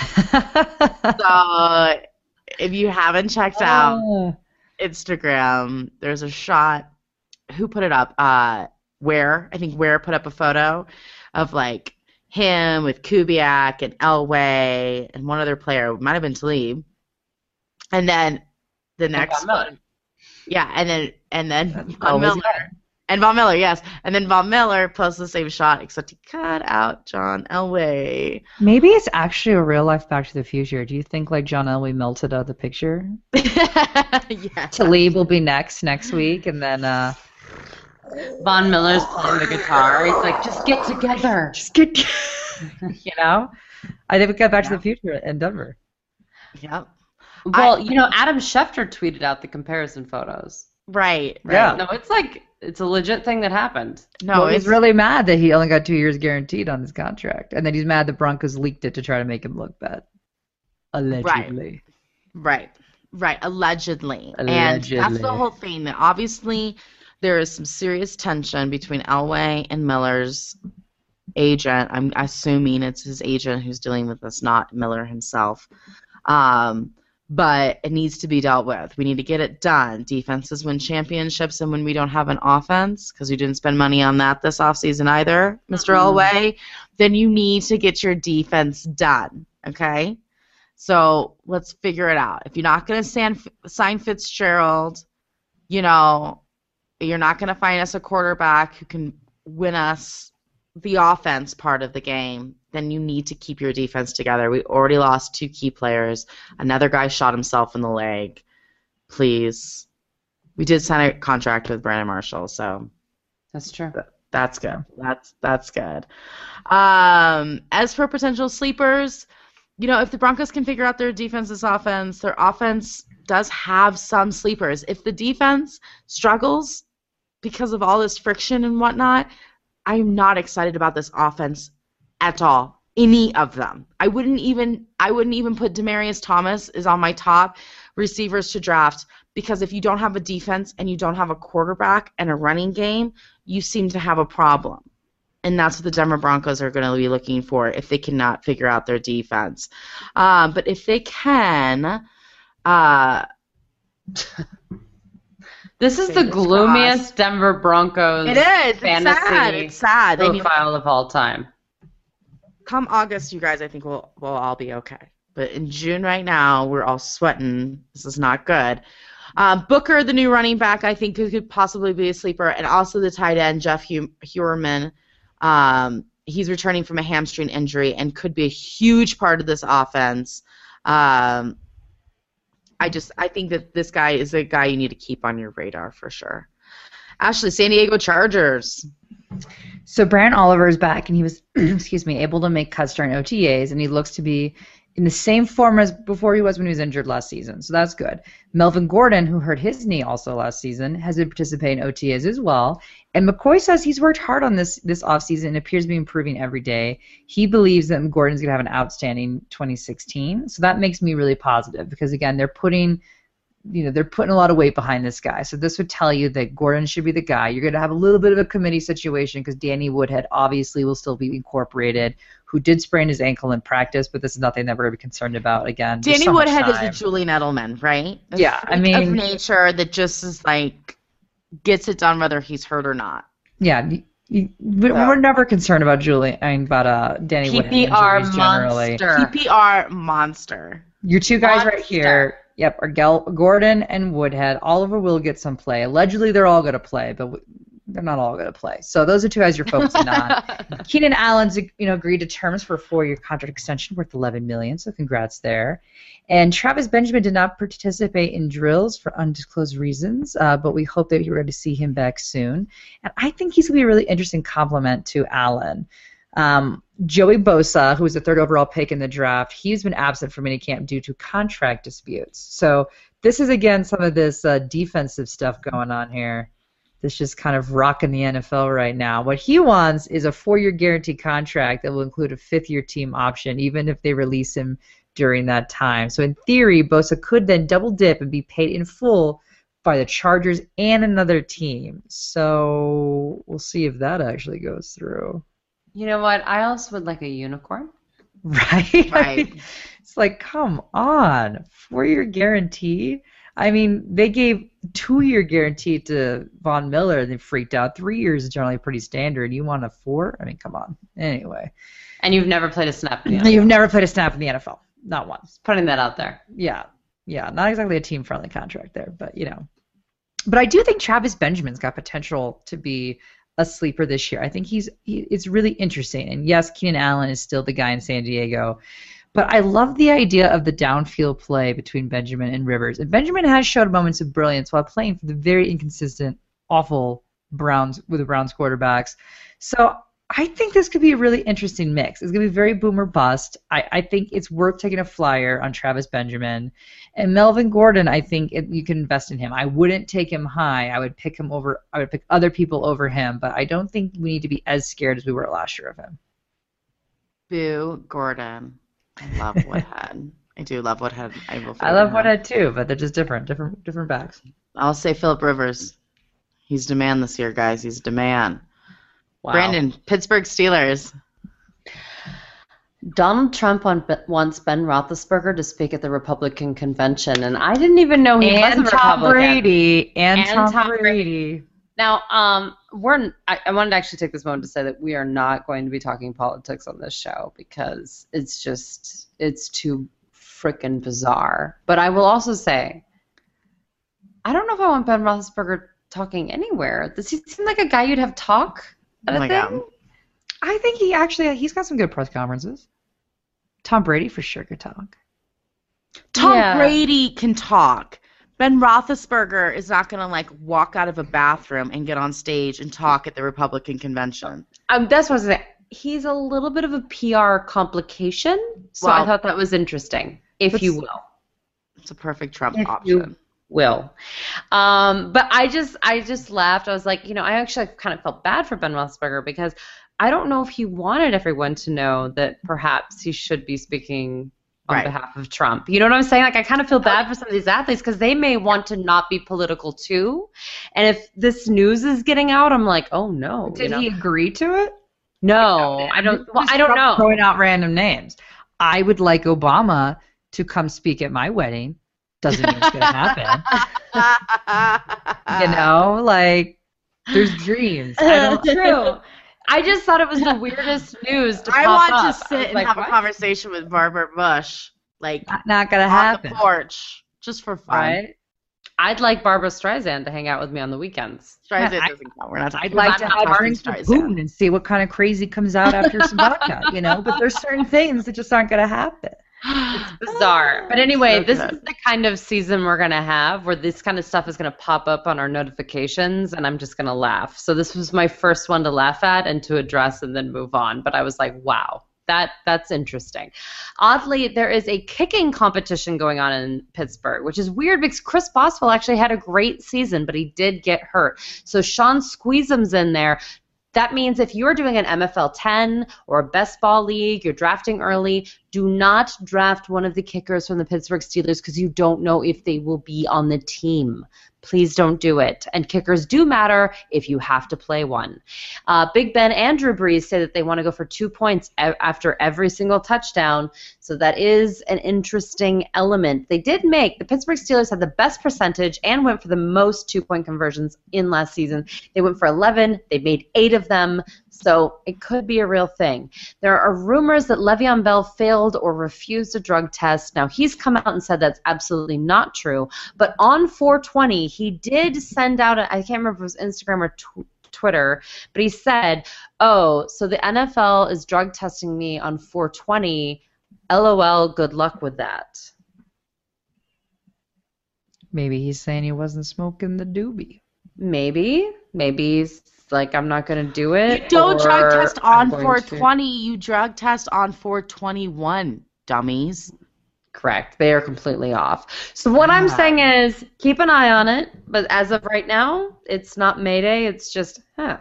So if you haven't checked out
Oh.
Instagram, there's a shot. Who put it up? Uh, Ware. I think Ware put up a photo of like him with Kubiak and Elway and one other player. It might have been Talib. And then the next
Von Miller.
one. Yeah, and then and then Von
always
Miller. And Von Miller, yes. And then Von Miller posts the same shot, except he cut out John Elway.
Maybe it's actually a real life Back to the Future. Do you think like John Elway melted out of the picture?
Yeah.
Talib will be next next week, and then uh,
Von Miller's playing the guitar. He's like, just get together.
just get, you know, I think we got Back to the Future in Denver.
Yep.
Well,
I-
you know, Adam Schefter tweeted out the comparison photos.
Right. right.
Yeah.
No, it's like it's a legit thing that happened.
No,
well,
it's
he's really mad that he only got two years guaranteed on his contract, and then he's mad the Broncos leaked it to try to make him look bad. Allegedly.
Right, right, allegedly. And
Allegedly.
that's the whole thing. That obviously there is some serious tension between Elway and Miller's agent. I'm assuming it's his agent who's dealing with this, not Miller himself. Um, but it needs to be dealt with. We need to get it done. Defenses win championships, and when we don't have an offense, because we didn't spend money on that this offseason either, Mister
Mhm.
Elway, then you need to get your defense done, okay? So let's figure it out. If you're not going to sign Fitzgerald, you know, you're not going to find us a quarterback who can win us the offense part of the game, then you need to keep your defense together. We already lost two key players. Another guy shot himself in the leg. Please. We did sign a contract with Brandon Marshall, so
That's true.
that's good. That's that's good. Um, as for potential sleepers, you know, if the Broncos can figure out their defense, this offense, their offense does have some sleepers. If the defense struggles because of all this friction and whatnot, I'm not excited about this offense at all. Any of them. I wouldn't even I wouldn't even put Demaryius Thomas is on my top receivers to draft, because if you don't have a defense and you don't have a quarterback and a running game, you seem to have a problem. And that's what the Denver Broncos are going to be looking for if they cannot figure out their defense. Um, but if they can, uh,
This is the
Fingers
gloomiest
crossed.
Denver Broncos
it is. It's
fantasy
sad. It's sad. They need,
profile of all time.
come August, you guys, I think we'll we'll all be okay. But in June right now, we're all sweating. This is not good. Um, Booker, the new running back, I think could, could possibly be a sleeper, and also the tight end Jeff Hu- Heuerman. Um, he's returning from a hamstring injury and could be a huge part of this offense. Um, I just I think that this guy is a guy you need to keep on your radar for sure. Ashley, San Diego Chargers.
So Brant Oliver is back, and he was, excuse me, able to make cuts during O T As, and he looks to be in the same form as before he was when he was injured last season. So that's good. Melvin Gordon, who hurt his knee also last season, has been participating in O T As as well. And McCoy says he's worked hard on this this offseason and appears to be improving every day. He believes that Gordon's going to have an outstanding twenty sixteen. So that makes me really positive because, again, they're putting you know, they're putting a lot of weight behind this guy. So this would tell you that Gordon should be the guy. You're going to have a little bit of a committee situation because Danny Woodhead obviously will still be incorporated, who did sprain his ankle in practice, but this is nothing that we're going to be concerned about. Again, there's
Danny
so much
Woodhead is
time.
a Julian Edelman, right? A
Yeah, I
freak
mean-
of nature that just is like gets it done whether he's hurt or not.
Yeah, you, you, we-
So-
we're never concerned about Julian. I mean, about uh, Danny
P
Woodhead
P R
injuries generally.
monster.
P P R monster.
Your two guys right
Monster.
here, yep, are Gel- Gordon and Woodhead. Oliver will get some play. Allegedly, they're all going to play, but w- they're not all going to play. So those are two guys you're focusing on. Keenan Allen's, you know, agreed to terms for a four-year contract extension worth eleven million dollars. So congrats there. And Travis Benjamin did not participate in drills for undisclosed reasons, uh, but we hope that you're ready to see him back soon. And I think he's going to be a really interesting complement to Allen. Um, Joey Bosa, who was the third overall pick in the draft, he's been absent from minicamp due to contract disputes. So this is, again, some of this uh, defensive stuff going on here. That's just kind of rocking the N F L right now. What he wants is a four-year guaranteed contract that will include a fifth-year team option, even if they release him during that time. So in theory, Bosa could then double dip and be paid in full by the Chargers and another team. So we'll see if that actually goes through.
You know what? I also would like a unicorn.
Right?
Right.
It's like, come on. Four-year guarantee? I mean, they gave two-year guarantee to Von Miller, and they freaked out. Three years is generally pretty standard. You want a four? I mean, come on. Anyway.
And you've never played a snap in the N F L.
You've never played a snap in the N F L. Not once.
Putting that out there.
Yeah. Yeah. Not exactly a team-friendly contract there, but, you know. But I do think Travis Benjamin's got potential to be a sleeper this year. I think he's he, it's really interesting. And yes, Keenan Allen is still the guy in San Diego. But I love the idea of the downfield play between Benjamin and Rivers. And Benjamin has showed moments of brilliance while playing for the very inconsistent, awful Browns with the Browns quarterbacks. So I think this could be a really interesting mix. It's going to be very boom or bust. I, I think it's worth taking a flyer on Travis Benjamin. And Melvin Gordon, I think it, you can invest in him. I wouldn't take him high. I would pick him over. I would pick other people over him. But I don't think we need to be as scared as we were last year of him.
Boo Gordon. I love Woodhead. I do love Woodhead. I will.
I love
him.
Woodhead too, but they're just different, different, different backs.
I'll say Phillip Rivers. He's demand this year, guys. He's demand.
Wow.
Brandon, Pittsburgh Steelers.
Donald Trump wants Ben Roethlisberger to speak at the Republican convention, and I didn't even know he
and
was a
Tom
Republican.
Brady. And,
And
Tom,
Tom
Brady.
Now, um, we're. I, I wanted to actually take this moment to say that we are not going to be talking politics on this show because it's just it's too frickin' bizarre. But I will also say, I don't know if I want Ben Roethlisberger talking anywhere. Does he seem like a guy you'd have talk at
Oh
a
my
thing?
God.
I think he actually he's got some good press conferences. Tom Brady for sure could talk.
Tom
Yeah.
Brady can talk. Ben Roethlisberger is not going to like walk out of a bathroom and get on stage and talk at the Republican convention.
Um, that's what I was saying. He's a little bit of a P R complication, so I
Well-
thought that was interesting, if
That's-
you will.
It's a perfect Trump
If
option.
you will. Um, but I just I just laughed. I was like, you know, I actually kind of felt bad for Ben Roethlisberger because I don't know if he wanted everyone to know that perhaps he should be speaking on
Right.
behalf of Trump. You know what I'm saying? Like, I kind of feel bad for some of these athletes because they may want to not be political too. And if this news is getting out, I'm like, oh no.
Did
you know?
he agree to it?
No, I don't. Well, I don't
Trump
know.
Throwing out random names. I would like Obama to come speak at my wedding. Doesn't mean it's gonna happen. You know, like there's dreams. I don't.
True. I just thought it was the weirdest news to
I
pop
want
up.
to
I
sit
was
and
like,
have
what?
a conversation with Barbara Bush, like
Not, not gonna
on
happen.
the porch, just for fun.
Right?
I'd like Barbara Streisand to hang out with me on the weekends.
Streisand
Yeah, I-
doesn't count. We're not talking
I'd
about
like to
not
have
talking
drinks with
Streisand.
Putin and see what kind of crazy comes out after some vodka, you know. But there's certain things that just aren't gonna happen.
Bizarre. But anyway,
So
this
good.
is the kind of season we're going to have where this kind of stuff is going to pop up on our notifications and I'm just going to laugh. So this was my first one to laugh at and to address and then move on. But I was like, wow, that that's interesting. Oddly, there is a kicking competition going on in Pittsburgh, which is weird because Chris Boswell actually had a great season, but he did get hurt. So Sean Squeezum's in there. That means if you're doing an M F L ten or a best ball league, you're drafting early, do not draft one of the kickers from the Pittsburgh Steelers because you don't know if they will be on the team. Please don't do it. And kickers do matter if you have to play one. Uh, Big Ben and Drew Brees say that they want to go for two points a- after every single touchdown. So that is an interesting element. They did make, the Pittsburgh Steelers had the best percentage and went for the most two-point conversions in last season. They went for eleven. They made eight of them. So it could be a real thing. There are rumors that Le'Veon Bell failed or refused a drug test. Now, he's come out and said that's absolutely not true. But on four twenty, he did send out, a, I can't remember if it was Instagram or tw- Twitter, but he said, oh, so the N F L is drug testing me on four twenty. LOL, good luck with that.
Maybe he's saying he wasn't smoking the doobie.
Maybe. Maybe he's like, I'm not going to do it.
You don't drug
or
test
I'm
on
going
four
to-
twenty. You drug test on four twenty-one, dummies.
Correct. They are completely off. So what I'm
Ah.
saying is keep an eye on it, but as of right now, it's not Mayday. It's just, huh.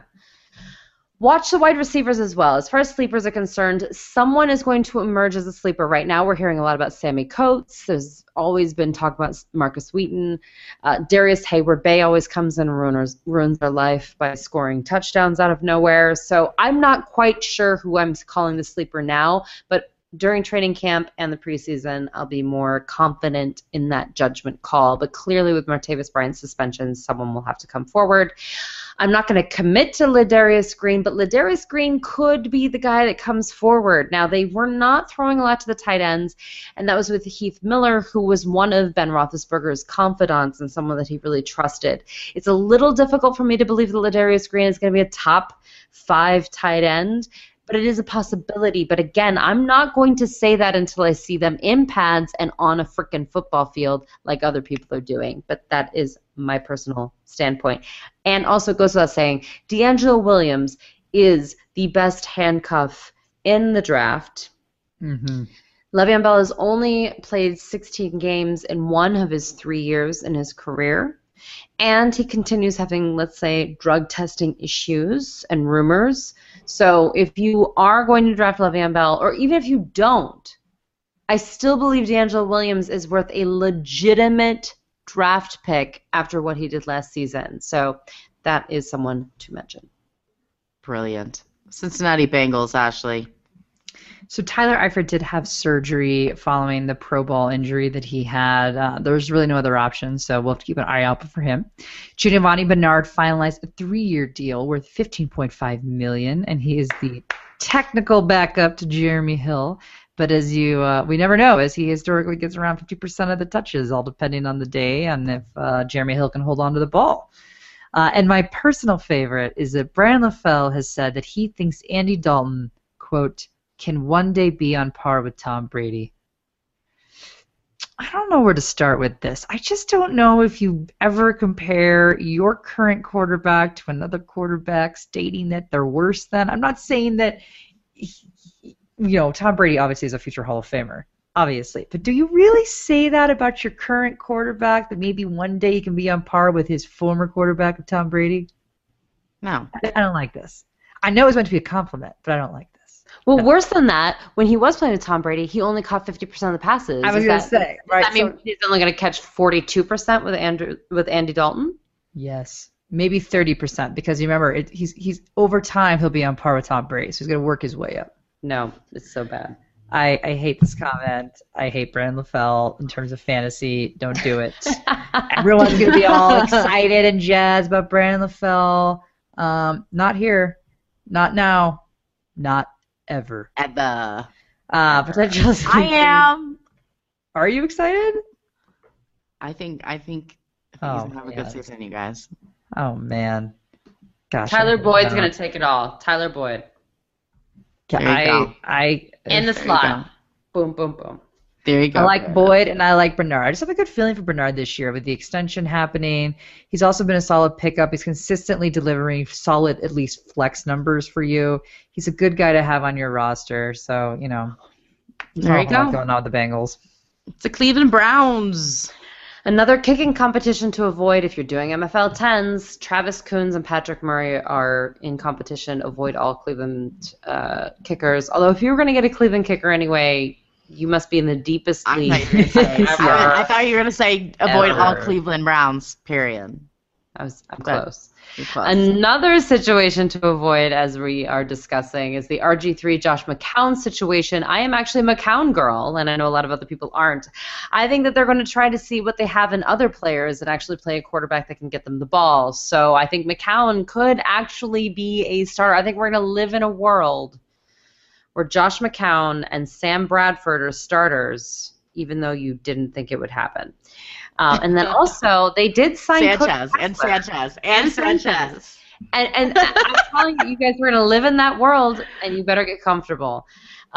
Watch the wide receivers as well. As far as sleepers are concerned, someone is going to emerge as a sleeper. Right now, we're hearing a lot about Sammy Coates. There's always been talk about Marcus Wheaton. Uh, Darius Hayward-Bay always comes in and ruins, ruins their life by scoring touchdowns out of nowhere. So I'm not quite sure who I'm calling the sleeper now, but during training camp and the preseason, I'll be more confident in that judgment call. But clearly with Martavis Bryant's suspension, someone will have to come forward. I'm not going to commit to Ladarius Green, but Ladarius Green could be the guy that comes forward. Now, they were not throwing a lot to the tight ends, and that was with Heath Miller, who was one of Ben Roethlisberger's confidants and someone that he really trusted. It's a little difficult for me to believe that Ladarius Green is going to be a top five tight end, but it is a possibility. But again, I'm not going to say that until I see them in pads and on a frickin' football field like other people are doing. But that is my personal standpoint. And also it goes without saying, DeAngelo Williams is the best handcuff in the draft.
Mm-hmm.
Le'Veon Bell has only played sixteen games in one of his three years in his career. And he continues having, let's say, drug testing issues and rumors. So if you are going to draft Le'Veon Bell, or even if you don't, I still believe DeAngelo Williams is worth a legitimate draft pick after what he did last season. So that is someone to mention.
Brilliant. Cincinnati Bengals, Ashley.
So Tyler Eifert did have surgery following the Pro Bowl injury that he had. Uh, there was really no other option, so we'll have to keep an eye out for him. Giovanni Bernard finalized a three-year deal worth fifteen point five million dollars, and he is the technical backup to Jeremy Hill. But as you, uh, we never know, as he historically gets around fifty percent of the touches, all depending on the day and if uh, Jeremy Hill can hold on to the ball. Uh, and my personal favorite is that Brian LaFell has said that he thinks Andy Dalton, quote, can one day be on par with Tom Brady. I don't know where to start with this. I just don't know if you ever compare your current quarterback to another quarterback stating that they're worse than. I'm not saying that, you know, Tom Brady obviously is a future Hall of Famer, obviously. But do you really say that about your current quarterback, that maybe one day he can be on par with his former quarterback of Tom Brady?
No.
I don't like this. I know it's meant to be a compliment, but I don't like this.
Well,
No.
worse than that, when he was playing with Tom Brady, he only caught fifty percent of the passes.
I was
Is
going
that-
to say, right?
Does that mean
so-
he's only going to catch forty-two percent with Andrew with Andy Dalton?
Yes, maybe thirty percent, because you remember, it, he's he's over time he'll be on par with Tom Brady, so he's going to work his way up.
No, it's so bad.
I, I hate this comment. I hate Brandon LaFell in terms of fantasy. Don't do it. Everyone's going to be all excited and jazzed about Brandon LaFell. Um, not here. Not now. Not ever.
At the.
Uh, potential.
I am.
Are you excited?
I think. I think. I think
Oh,
he's gonna have a
man.
good season, you guys.
Oh man. Gosh.
Tyler
I-
Boyd's
uh,
going to take it all. Tyler Boyd.
There you
I,
go.
I,
In the
There you
slot. Boom, boom, boom.
There you go.
I like Boyd and I like Bernard. I just have a good feeling for Bernard this year with the extension happening. He's also been a solid pickup. He's consistently delivering solid, at least flex numbers for you. He's a good guy to have on your roster. So, you know, there's
There
not
you
a whole lot
go.
going on with the Bengals.
It's the Cleveland Browns.
Another kicking competition to avoid if you're doing M F L tens. Travis Coons and Patrick Murray are in competition. Avoid all Cleveland uh, kickers. Although if you were going to get a Cleveland kicker anyway, you must be in the deepest
I
league.
thought you were gonna say,
ever.
I thought you were gonna say avoid all
Ever.
Cleveland Browns. Period.
I was, I'm
Okay.
close.
You're close.
Another situation to avoid, as we are discussing, is the R G three Josh McCown situation. I am actually a McCown girl, and I know a lot of other people aren't. I think that they're going to try to see what they have in other players and actually play a quarterback that can get them the ball. So I think McCown could actually be a starter. I think we're going to live in a world where Josh McCown and Sam Bradford are starters, even though you didn't think it would happen. Um, and then also, they did sign Cody
Sanchez and
Kessler.
Sanchez and
And Sanchez.
Sanchez.
And, and I'm telling you, you guys are going to live in that world, and you better get comfortable.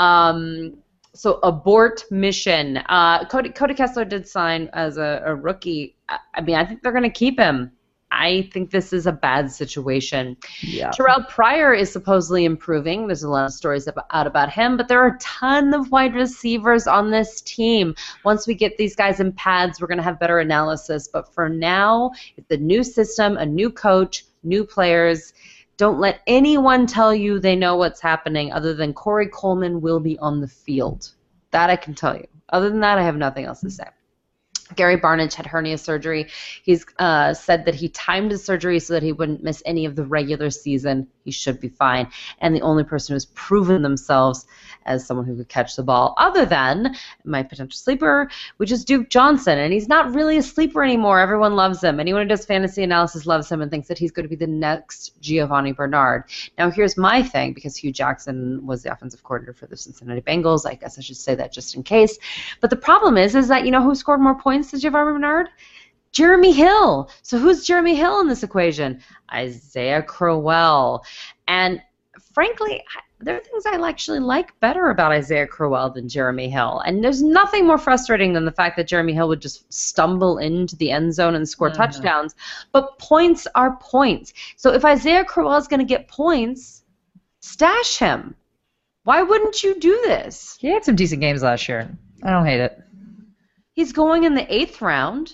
Um, so abort mission. Uh, Cody, Cody Kessler did sign as a, a rookie. I, I mean, I think they're going to keep him. I think this is a bad situation.
Yeah.
Terrell Pryor is supposedly improving. There's a lot of stories about, out about him, but there are a ton of wide receivers on this team. Once we get these guys in pads, we're going to have better analysis. But for now, it's a new system, a new coach, new players. Don't let anyone tell you they know what's happening other than Corey Coleman will be on the field. That I can tell you. Other than that, I have nothing else to say. Gary Barnidge had hernia surgery. He's uh, said that he timed his surgery so that he wouldn't miss any of the regular season. He should be fine. And the only person who's proven themselves as someone who could catch the ball, other than my potential sleeper, which is Duke Johnson. And he's not really a sleeper anymore. Everyone loves him. Anyone who does fantasy analysis loves him and thinks that he's going to be the next Giovanni Bernard. Now, here's my thing, because Hugh Jackson was the offensive coordinator for the Cincinnati Bengals. I guess I should say that just in case. But the problem is, is that, you know who scored more points than Giovanni Bernard? Jeremy Hill. So who's Jeremy Hill in this equation? Isaiah Crowell. And frankly, there are things I actually like better about Isaiah Crowell than Jeremy Hill. And there's nothing more frustrating than the fact that Jeremy Hill would just stumble into the end zone and score mm-hmm. touchdowns. But points are points. So if Isaiah Crowell is going to get points, stash him. Why wouldn't you do this?
He had some decent games last year. I don't hate it.
He's going in the eighth round.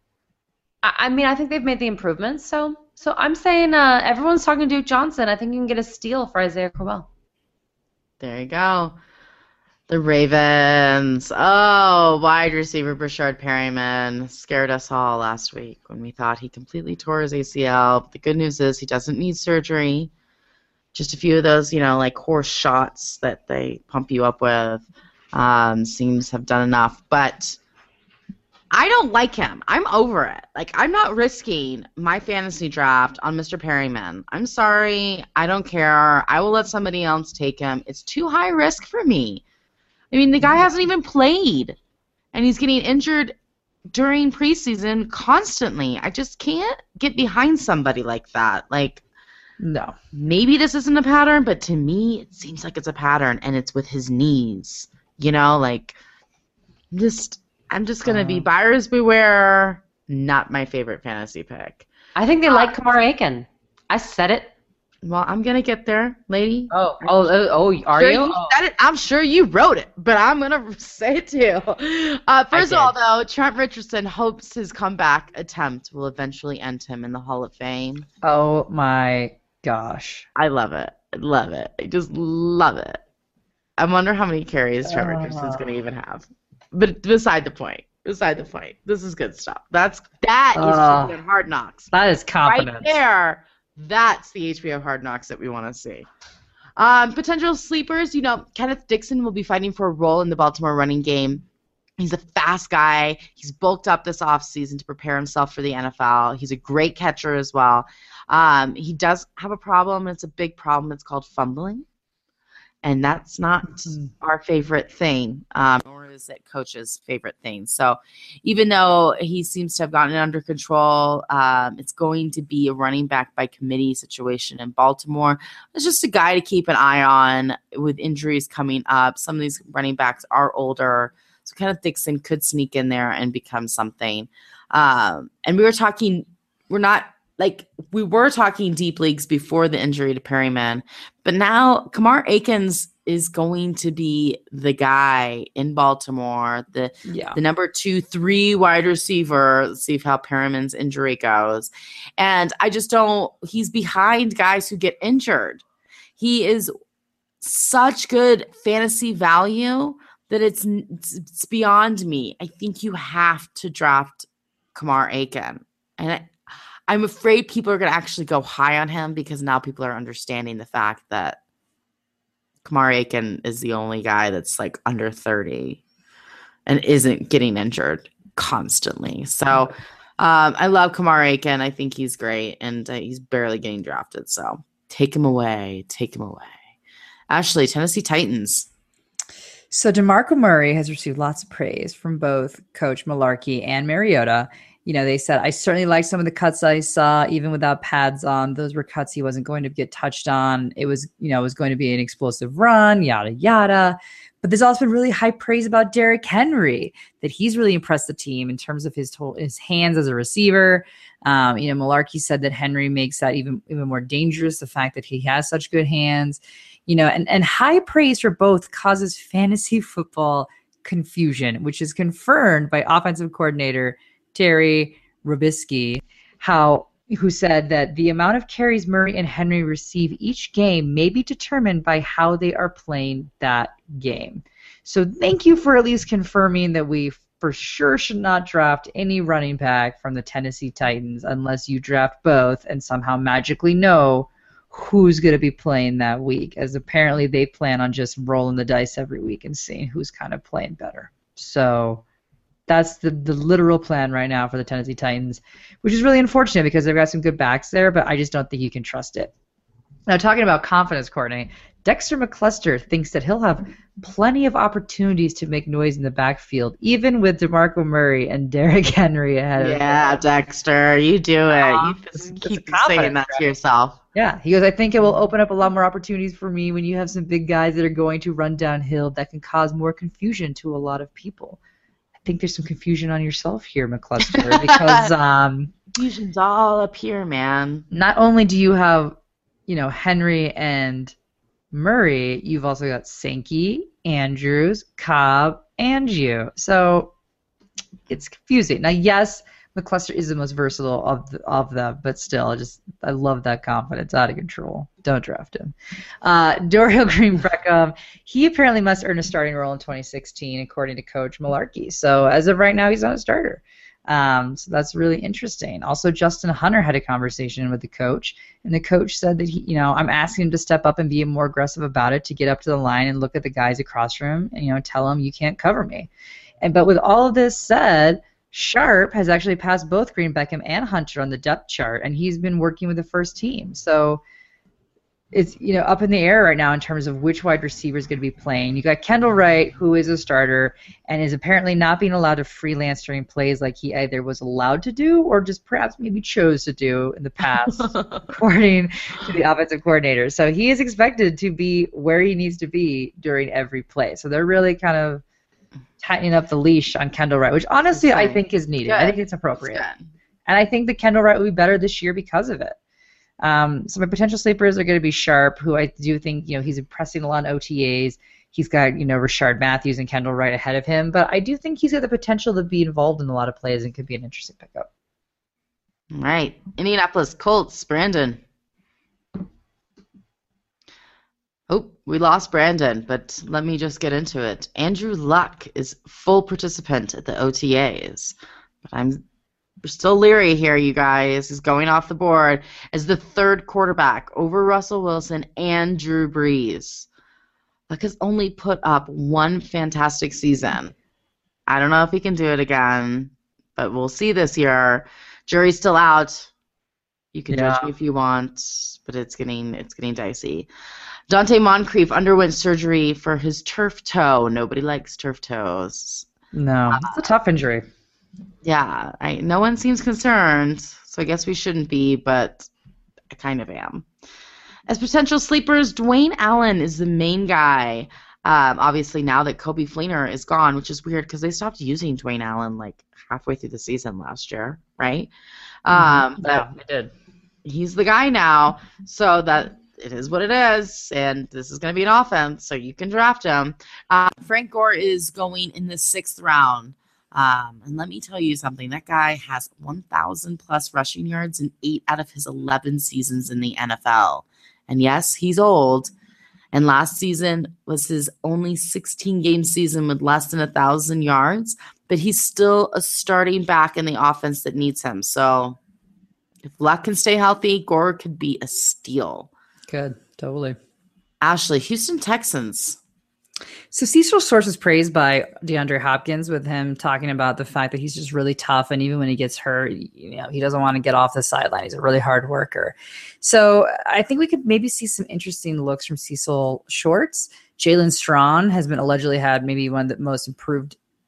I, I mean, I think they've made the improvements. So so I'm saying uh, everyone's talking to Duke Johnson. I think you can get a steal for Isaiah Crowell.
There you go. The Ravens. Oh, wide receiver Brashard Perryman scared us all last week when we thought he completely tore his A C L. But the good news is he doesn't need surgery. Just a few of those, you know, like horse shots that they pump you up with um, seems have done enough. But I don't like him. I'm over it. Like, I'm not risking my fantasy draft on Mister Perryman. I'm sorry. I don't care. I will let somebody else take him. It's too high risk for me. I mean, the guy hasn't even played, and he's getting injured during preseason constantly. I just can't get behind somebody like that. Like,
no.
Maybe this isn't a pattern, but to me, it seems like it's a pattern, and it's with his knees. You know, like, just... I'm just going to be buyers beware. Not my favorite fantasy pick.
I think they uh, like Kamar Aiken. I said it.
Well, I'm going to get there, lady.
Oh, oh, oh, oh are
sure
you?
you said it? I'm sure you wrote it, but I'm going to say it too. Uh, first of all, though, Trent Richardson hopes his comeback attempt will eventually end him in the Hall of Fame.
Oh, my gosh.
I love it. I love it. I just love it. I wonder how many carries Trent uh. Richardson's going to even have. But beside the point. Beside the point. This is good stuff. That's that is
uh,
H B O Hard Knocks.
That is confidence.
Right there. That's the H B O Hard Knocks that we want to see. Um, potential sleepers, you know, Kenneth Dixon will be fighting for a role in the Baltimore running game. He's a fast guy. He's bulked up this offseason to prepare himself for the N F L. He's a great catcher as well. Um, he does have a problem. It's a big problem. It's called fumbling. And that's not mm-hmm. our favorite thing, um, nor is it coach's favorite thing. So even though he seems to have gotten it under control, um, it's going to be a running back by committee situation in Baltimore. It's just a guy to keep an eye on with injuries coming up. Some of these running backs are older, so Kenneth Dixon could sneak in there and become something. Um, and we were talking, we're not, Like, we were talking deep leagues before the injury to Perryman, but now Kamar Aikens is going to be the guy in Baltimore, the
yeah.
the number two, three wide receiver. Let's see how Perryman's injury goes. And I just don't – he's behind guys who get injured. He is such good fantasy value that it's, it's beyond me. I think you have to draft Kamar Aiken. And I, I'm afraid people are going to actually go high on him because now people are understanding the fact that Kamar Aiken is the only guy that's like under thirty and isn't getting injured constantly. So um, I love Kamar Aiken. I think he's great, and uh, he's barely getting drafted. So take him away. Take him away. Ashley, Tennessee Titans.
So DeMarco Murray has received lots of praise from both Coach Malarkey and Mariota. you know, they said, I certainly liked some of the cuts I saw, even without pads on. Those were cuts he wasn't going to get touched on. It was, you know, it was going to be an explosive run, yada, yada. But there's also been really high praise about Derrick Henry, that he's really impressed the team in terms of his total, his hands as a receiver. Um, you know, Malarkey said that Henry makes that even, even more dangerous, the fact that he has such good hands. You know, and, and high praise for both causes fantasy football confusion, which is confirmed by offensive coordinator Terry Robisky, how who said that the amount of carries Murray and Henry receive each game may be determined by how they are playing that game. So thank you for at least confirming that we for sure should not draft any running back from the Tennessee Titans unless you draft both and somehow magically know who's going to be playing that week, as apparently they plan on just rolling the dice every week and seeing who's kind of playing better. So that's the, the literal plan right now for the Tennessee Titans, which is really unfortunate because they've got some good backs there, but I just don't think you can trust it. Now, talking about confidence, Courtney, Dexter McCluster thinks that he'll have plenty of opportunities to make noise in the backfield, even with DeMarco Murray and Derrick Henry ahead of him.
Yeah, Dexter, you do it.
Uh,
you just
it's
keep
a
saying that to yourself.
Yeah, he goes, I think it will open up a lot more opportunities for me when you have some big guys that are going to run downhill that can cause more confusion to a lot of people. I think there's some confusion on yourself here, McCluster, because um,
confusion's all up here, man.
Not only do you have, you know, Henry and Murray, you've also got Sankey, Andrews, Cobb, and you. So it's confusing. Now, yes, McCluster is the most versatile of the, of them, but still, I just I love that confidence. Out of control. Don't draft him. Uh, Dorial Green Beckham, he apparently must earn a starting role in twenty sixteen, according to Coach Malarkey. So as of right now, he's not a starter. Um, so that's really interesting. Also, Justin Hunter had a conversation with the coach, and the coach said that he, you know, I'm asking him to step up and be more aggressive about it, to get up to the line and look at the guys across from him, and you know, tell them you can't cover me. And but with all of this said, Sharp has actually passed both Green Beckham and Hunter on the depth chart, and he's been working with the first team. So it's, you know, up in the air right now in terms of which wide receiver is going to be playing. You got Kendall Wright, who is a starter and is apparently not being allowed to freelance during plays like he either was allowed to do or just perhaps maybe chose to do in the past, according to the offensive coordinator. So he is expected to be where he needs to be during every play. So they're really kind of tightening up the leash on Kendall Wright, which honestly I think is needed. Good. I think it's appropriate. And I think that Kendall Wright will be better this year because of it. Um, so my potential sleepers are going to be Sharp, who I do think, you know, he's impressing a lot on O T As. He's got, you know, Rashard Matthews and Kendall Wright ahead of him, but I do think he's got the potential to be involved in a lot of plays and could be an interesting pickup.
All right. Indianapolis Colts, Brandon. Oh, we lost Brandon, but let me just get into it. Andrew Luck is full participant at the O T As, but I'm We're still leery here, you guys. He's going off the board as the third quarterback over Russell Wilson and Drew Brees. Luck has only put up one fantastic season. I don't know if he can do it again, but we'll see this year. Jury's still out. You can yeah. judge me if you want, but it's getting it's getting dicey. Dante Moncrief underwent surgery for his turf toe. Nobody likes turf toes.
No, uh, it's a tough injury.
Yeah, I, no one seems concerned, so I guess we shouldn't be, but I kind of am. As potential sleepers, Dwayne Allen is the main guy. Um, obviously, now that Coby Fleener is gone, which is weird because they stopped using Dwayne Allen like halfway through the season last year, right?
Mm-hmm.
Um,
yeah, they did.
He's the guy now, so that it is what it is, and this is going to be an offense, so you can draft him. Uh, Frank Gore is going in the sixth round. Um, and let me tell you something. That guy has one thousand plus rushing yards in eight out of his eleven seasons in the N F L. And yes, he's old. And last season was his only sixteen-game season with less than one thousand yards. But he's still a starting back in the offense that needs him. So if Luck can stay healthy, Gore could be a steal.
Good, totally.
Ashley, Houston Texans.
So Cecil Source was praised by DeAndre Hopkins with him talking about the fact that he's just really tough, and even when he gets hurt, you know, he doesn't want to get off the sideline. He's a really hard worker. So I think we could maybe see some interesting looks from Cecil Shorts. Jalen Strawn has been allegedly had maybe one of the most improved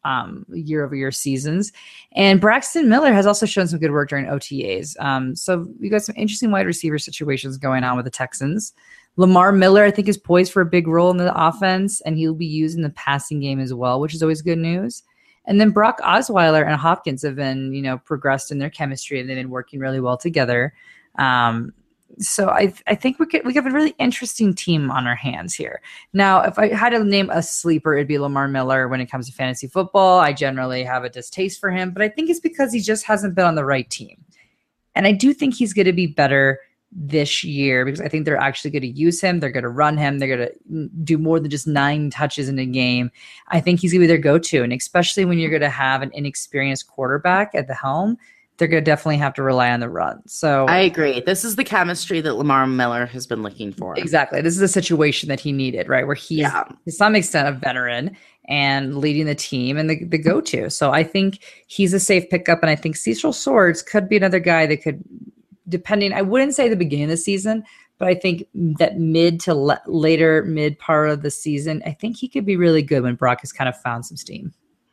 um, year-over-year seasons. And Braxton Miller has also shown some good work during O T As. Um, so we got some interesting wide receiver situations going on with the Texans. Lamar Miller, I think, is poised for a big role in the offense, and he'll be used in the passing game as well, which is always good news. And then Brock Osweiler and Hopkins have been, you know, progressed in their chemistry, and they've been working really well together. Um, so I I think we could we have a really interesting team on our hands here. Now, if I had to name a sleeper, it'd be Lamar Miller. When it comes to fantasy football, I generally have a distaste for him, but I think it's because he just hasn't been on the right team. And I do think he's going to be better this year because I think they're actually going to use him. They're going to run him. They're going to do more than just nine touches in a game. I think he's going to be their go-to. And especially when you're going to have an inexperienced quarterback at the helm, they're going to definitely have to rely on the run. So
I agree. This is the chemistry that Lamar Miller has been looking for.
Exactly. This is a situation that he needed, right? Where he's
Yeah.
to some extent a veteran and leading the team and the, the go-to. So I think he's a safe pickup. And I think Cecil Swords could be another guy that could, depending, I wouldn't say the beginning of the season, but I think that mid to le- later mid part of the season, I think he could be really good when Brock has kind of found some steam.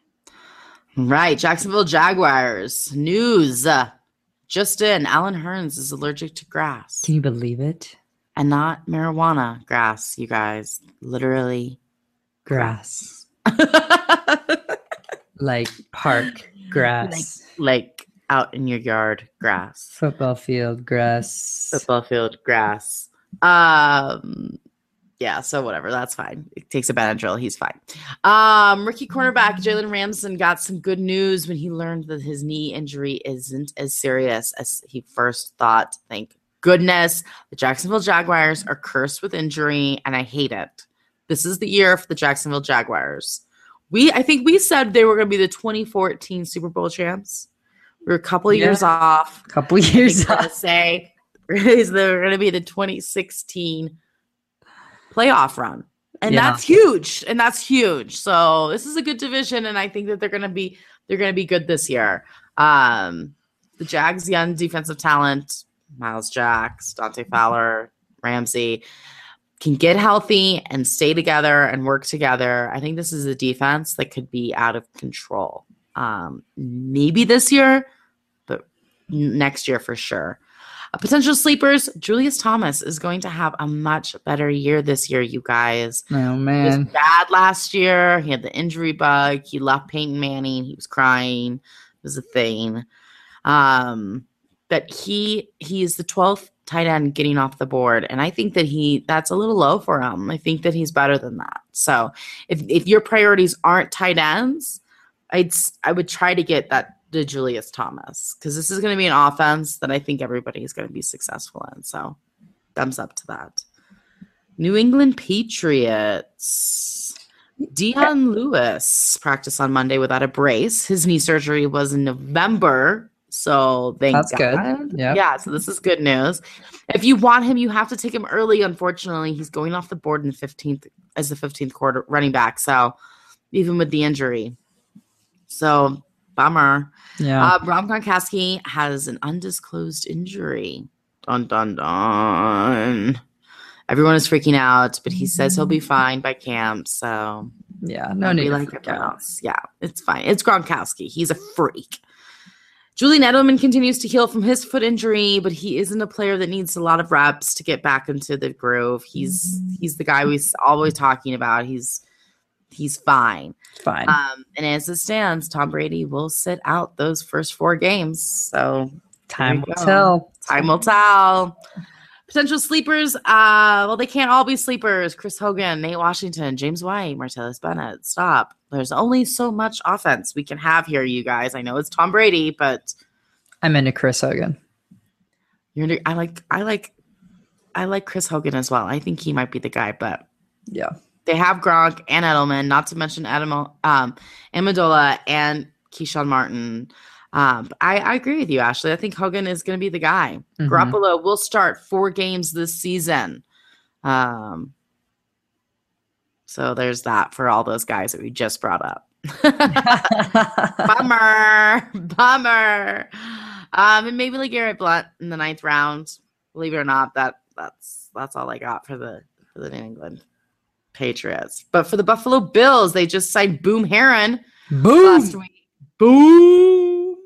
Right. Jacksonville Jaguars. News. Uh, just in, Alan Hearns is allergic to grass.
Can you believe it?
And not marijuana grass, you guys. Literally
Grass.
grass.
Like park grass.
like, like out in your yard grass.
Football field grass.
Football field grass. Um yeah, so whatever, that's fine. It takes a Benadryl, he's fine. Um rookie cornerback Jalen Ramsden got some good news when he learned that his knee injury isn't as serious as he first thought. Thank goodness. The Jacksonville Jaguars are cursed with injury, and I hate it. This is the year for the Jacksonville Jaguars. We I think we said they were going to be the twenty fourteen Super Bowl champs. We were a couple of
Yeah.
years off.
Couple years
I'm going to say is they're going to be the twenty sixteen playoff run. And
Yeah.
that's huge. And that's huge. So this is a good division, and I think that they're going to be they're going to be good this year. Um, the Jags' young defensive talent, Miles Jacks, Dante Fowler, Ramsey, can get healthy and stay together and work together. I think this is a defense that could be out of control. Um, maybe this year, but next year for sure. Uh, potential sleepers, Julius Thomas is going to have a much better year this year, you guys.
Oh,
He was
man.
bad last year. He had the injury bug. He left Peyton Manning. He was crying. It was a thing. Um, but he he is the twelfth tight end getting off the board, and I think that he that's a little low for him. I think that he's better than that. So if if your priorities aren't tight ends, I'd s- I would try to get that to Julius Thomas, because this is going to be an offense that I think everybody is going to be successful in. So thumbs up to that. New England Patriots. Dion Lewis practiced on Monday without a brace. His knee surgery was in November, so thank
That's
God.
good. Yep.
Yeah, so this is good news. If you want him, you have to take him early. Unfortunately, he's going off the board in the fifteenth as the fifteenth quarter running back. So even with the injury, so bummer.
Yeah.
Uh, Rob Gronkowski has an undisclosed injury. Dun dun dun. Everyone is freaking out, but he says he'll be fine by camp. So
yeah. No
don't
need
be
to
like
freak
everyone
out.
else. Yeah, it's fine. It's Gronkowski. He's a freak. Julian Edelman continues to heal from his foot injury, but he isn't a player that needs a lot of reps to get back into the groove. He's he's the guy we're always talking about. He's he's fine.
Fine.
Um, and as it stands, Tom Brady will sit out those first four games. So
Time
there you
will
go.
tell.
Time will tell. Potential sleepers. Uh, well, they can't all be sleepers. Chris Hogan, Nate Washington, James White, Martellus Bennett. Stop. There's only so much offense we can have here, you guys. I know it's Tom Brady, but
I'm into Chris Hogan.
you're. I like. I like. I like Chris Hogan as well. I think he might be the guy, but
Yeah.
they have Gronk and Edelman, not to mention Adam, um, Amendola and Keyshawn Martin. Um, I, I agree with you, Ashley. I think Hogan is going to be the guy.
Mhm.
Garoppolo will start four games this season. Um, so there's that for all those guys that we just brought up. Bummer. Bummer. Um, and maybe like Garrett Blunt in the ninth round. Believe it or not, that that's that's all I got for the for the New England Patriots. But for the Buffalo Bills, they just signed Boom Heron
Boom.
last week. Boom.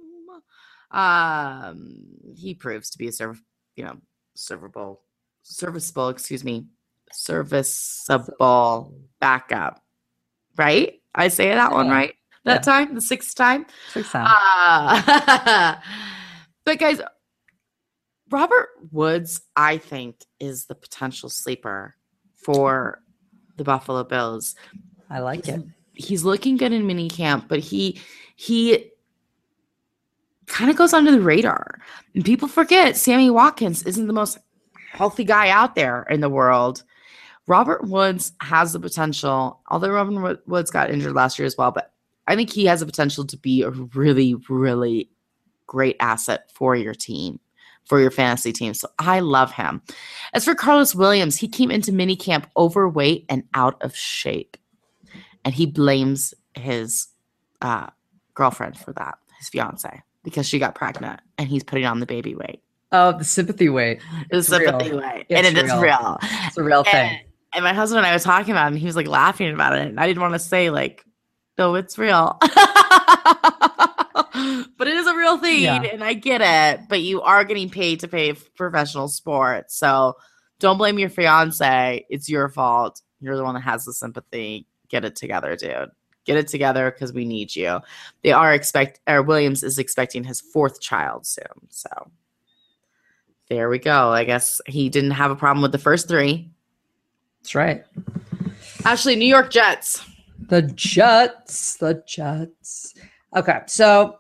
Um, he proves to be a serv, you know, servable, serviceable. Excuse me, serviceable backup. Right? I say that yeah. one right that yeah. time, the sixth time.
Sixth time.
Uh, but guys, Robert Woods, I think, is the potential sleeper for the Buffalo Bills.
I like
he's,
it.
He's looking good in minicamp, but he he kind of goes under the radar. And people forget Sammy Watkins isn't the most healthy guy out there in the world. Robert Woods has the potential, although Robert Woods got injured last year as well, but I think he has the potential to be a really, really great asset for your team, for your fantasy team. So I love him. As for Carlos Williams, he came into minicamp overweight and out of shape. And he blames his uh, girlfriend for that, his fiance, because she got pregnant and he's putting on the baby weight.
Oh, the sympathy weight.
The sympathy
real.
weight.
It's
and it
real.
is real.
It's a real thing.
And, and my husband and I was talking about it, and he was like laughing about it. And I didn't want to say, like, no, it's real. But it is a real thing, yeah. And I get it. But you are getting paid to pay professional sports. So don't blame your fiance. It's your fault. You're the one that has the sympathy. Get it together, dude. Get it together because we need you. They are expect or Williams is expecting his fourth child soon. So there we go. I guess he didn't have a problem with the first three.
That's right.
Actually, New York Jets.
The Jets. The Jets. Okay, so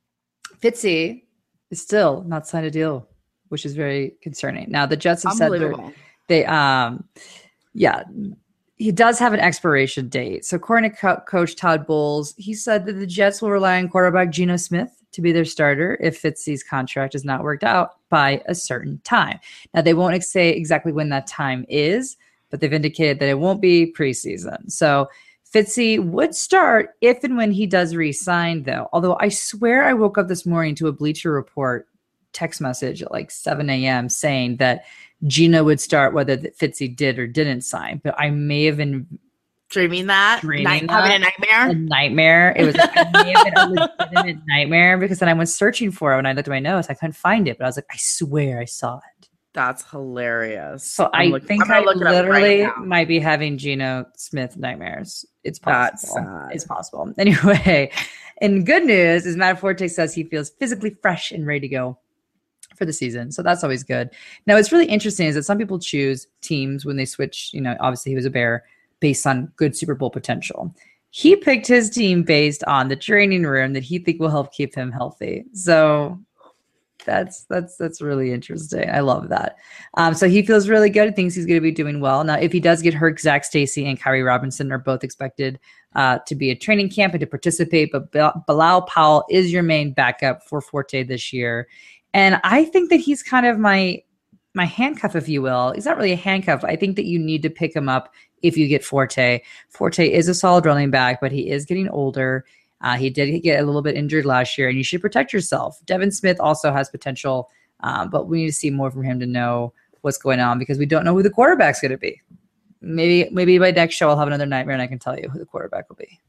Fitzy is still not signed a deal, which is very concerning. Now the Jets have said they um yeah. He does have an expiration date. So according to co- coach Todd Bowles, he said that the Jets will rely on quarterback Geno Smith to be their starter if Fitzy's contract is not worked out by a certain time. Now, they won't say exactly when that time is, but they've indicated that it won't be preseason. So Fitzy would start if and when he does re-sign, though. Although I swear I woke up this morning to a Bleacher Report text message at like seven a.m. saying that Gino would start whether Fitzy did or didn't sign, but I may have been
dreaming that,
dreaming
Night,
that.
having a nightmare.
A nightmare. It was I may have been a legitimate nightmare because then I went searching for it when I looked at my notes. I couldn't find it, but I was like, I swear I saw it.
That's hilarious.
So I'm I look, think I literally right might be having Geno Smith nightmares. It's possible. That's it's possible. Anyway, and good news is Matt Forte says he feels physically fresh and ready to go for the season. So that's always good. Now, what's really interesting is that some people choose teams when they switch, you know, obviously he was a Bear based on good Super Bowl potential. He picked his team based on the training room that he think will help keep him healthy. So that's that's that's really interesting. I love that. Um, so he feels really good. He thinks he's going to be doing well. Now, if he does get hurt, Zach Stacy and Kyrie Robinson are both expected uh, to be at training camp and to participate. But Bilal Powell is your main backup for Forte this year. And I think that he's kind of my my handcuff, if you will. He's not really a handcuff. I think that you need to pick him up if you get Forte. Forte is a solid running back, but he is getting older. Uh, he did get a little bit injured last year, and you should protect yourself. Devin Smith also has potential, um, but we need to see more from him to know what's going on because we don't know who the quarterback's going to be. Maybe maybe by next show I'll have another nightmare and I can tell you who the quarterback will be.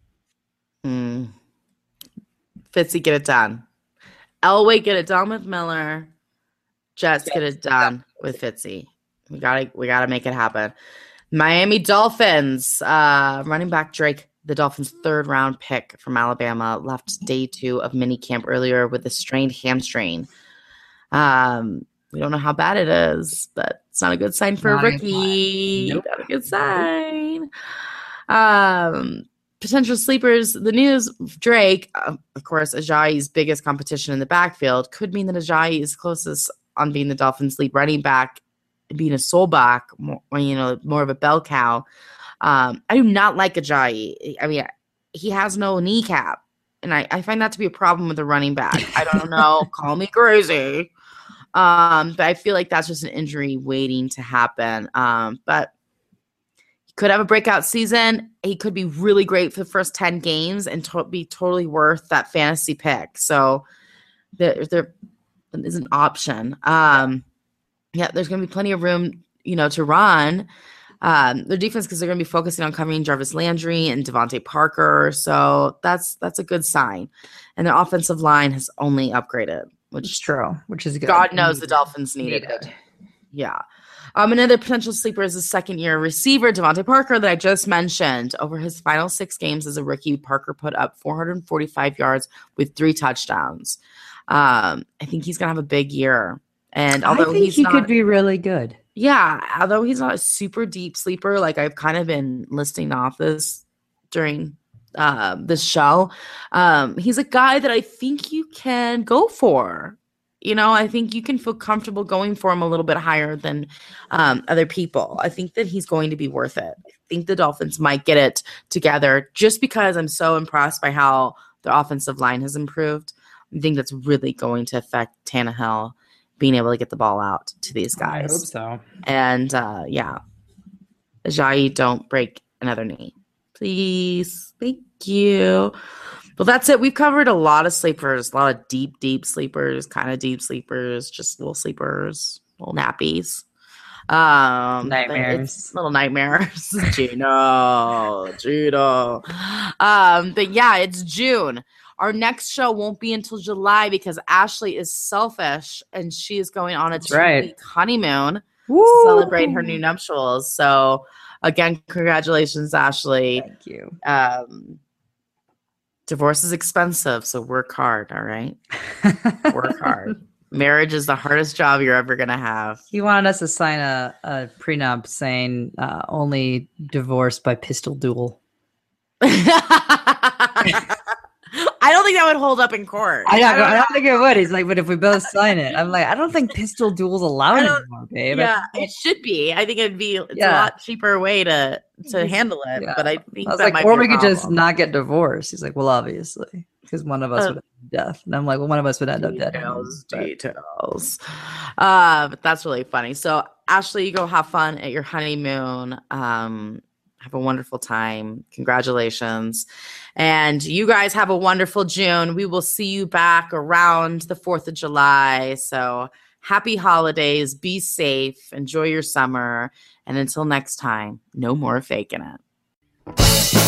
Mm. Fitzy, get it done. Elway, get it done with Miller. Jets, get it done with Fitzy. We gotta, we gotta make it happen. Miami Dolphins, uh, running back Drake, the Dolphins' third round pick from Alabama, left day two of minicamp earlier with a strained hamstring. Um, we don't know how bad it is, but it's not a good sign for not a rookie. Nope. Not a good sign. Um. Potential sleepers, the news, Drake, uh, of course, Ajayi's biggest competition in the backfield, could mean that Ajayi is closest on being the Dolphins' lead running back and being a soul back, more, you know, more of a bell cow. Um, I do not like Ajayi. I mean, he has no kneecap, and I, I find that to be a problem with the running back. I don't know. Call me crazy. Um, but I feel like that's just an injury waiting to happen. Um, but could have a breakout season. He could be really great for the first ten games and to- be totally worth that fantasy pick. So there, there is an option. Um, yeah, there's going to be plenty of room, you know, to run. Um, their defense, because they're going to be focusing on covering Jarvis Landry and Devontae Parker. So that's that's a good sign. And their offensive line has only upgraded, which
It's true, which is good.
God knows the Dolphins needed
Needed.
it. Yeah. Um, another potential sleeper is the second-year receiver, Devontae Parker, that I just mentioned. Over his final six games as a rookie, Parker put up four hundred forty-five yards with three touchdowns. Um, I think he's going to have a big year. And although
I think
he's
he
not,
could be really good.
yeah, although he's not a super deep sleeper, like I've kind of been listing off this during uh, this show, um, he's a guy that I think you can go for. You know, I think you can feel comfortable going for him a little bit higher than um, other people. I think that he's going to be worth it. I think the Dolphins might get it together just because I'm so impressed by how their offensive line has improved. I think that's really going to affect Tannehill being able to get the ball out to these guys.
I hope so.
And uh, yeah, Ajayi, don't break another knee. Please. Thank you. Well, that's it. We've covered a lot of sleepers, a lot of deep, deep sleepers, kind of deep sleepers, just little sleepers, little nappies. Um,
Nightmares.
Little nightmares. Juno. Juno. Um, but yeah, it's June. Our next show won't be until July because Ashley is selfish and she is going on a
That's
two-week
right.
honeymoon
Woo!
to celebrate her new nuptials. So, again, congratulations, Ashley.
Thank you.
Um, divorce is expensive, so work hard, all right? Work hard. Marriage is the hardest job you're ever going to have.
He wanted us to sign a, a prenup saying uh, only divorce by pistol duel.
I don't think that would hold up in court.
I don't,
I don't
I don't think it would. He's like, but if we both sign it, I'm like, I don't think pistol duel's allowed
I don't-
anymore, babe.
Yeah, it should be. I think it'd be it's
Yeah.
a lot cheaper way to to handle it.
Yeah.
But I think
I was
that
like,
might
or
be
we
a
could just
problem.
not get divorced. He's like, well, obviously, because one of us
Uh,
would end up death. And I'm like, well, one of us would end up dead.
Details,
But-
details. Uh, but that's really funny. So, Ashley, you go have fun at your honeymoon. Um, have a wonderful time. Congratulations. And you guys have a wonderful June. We will see you back around the fourth of July. So, happy holidays. Be safe. Enjoy your summer. And until next time, no more faking it.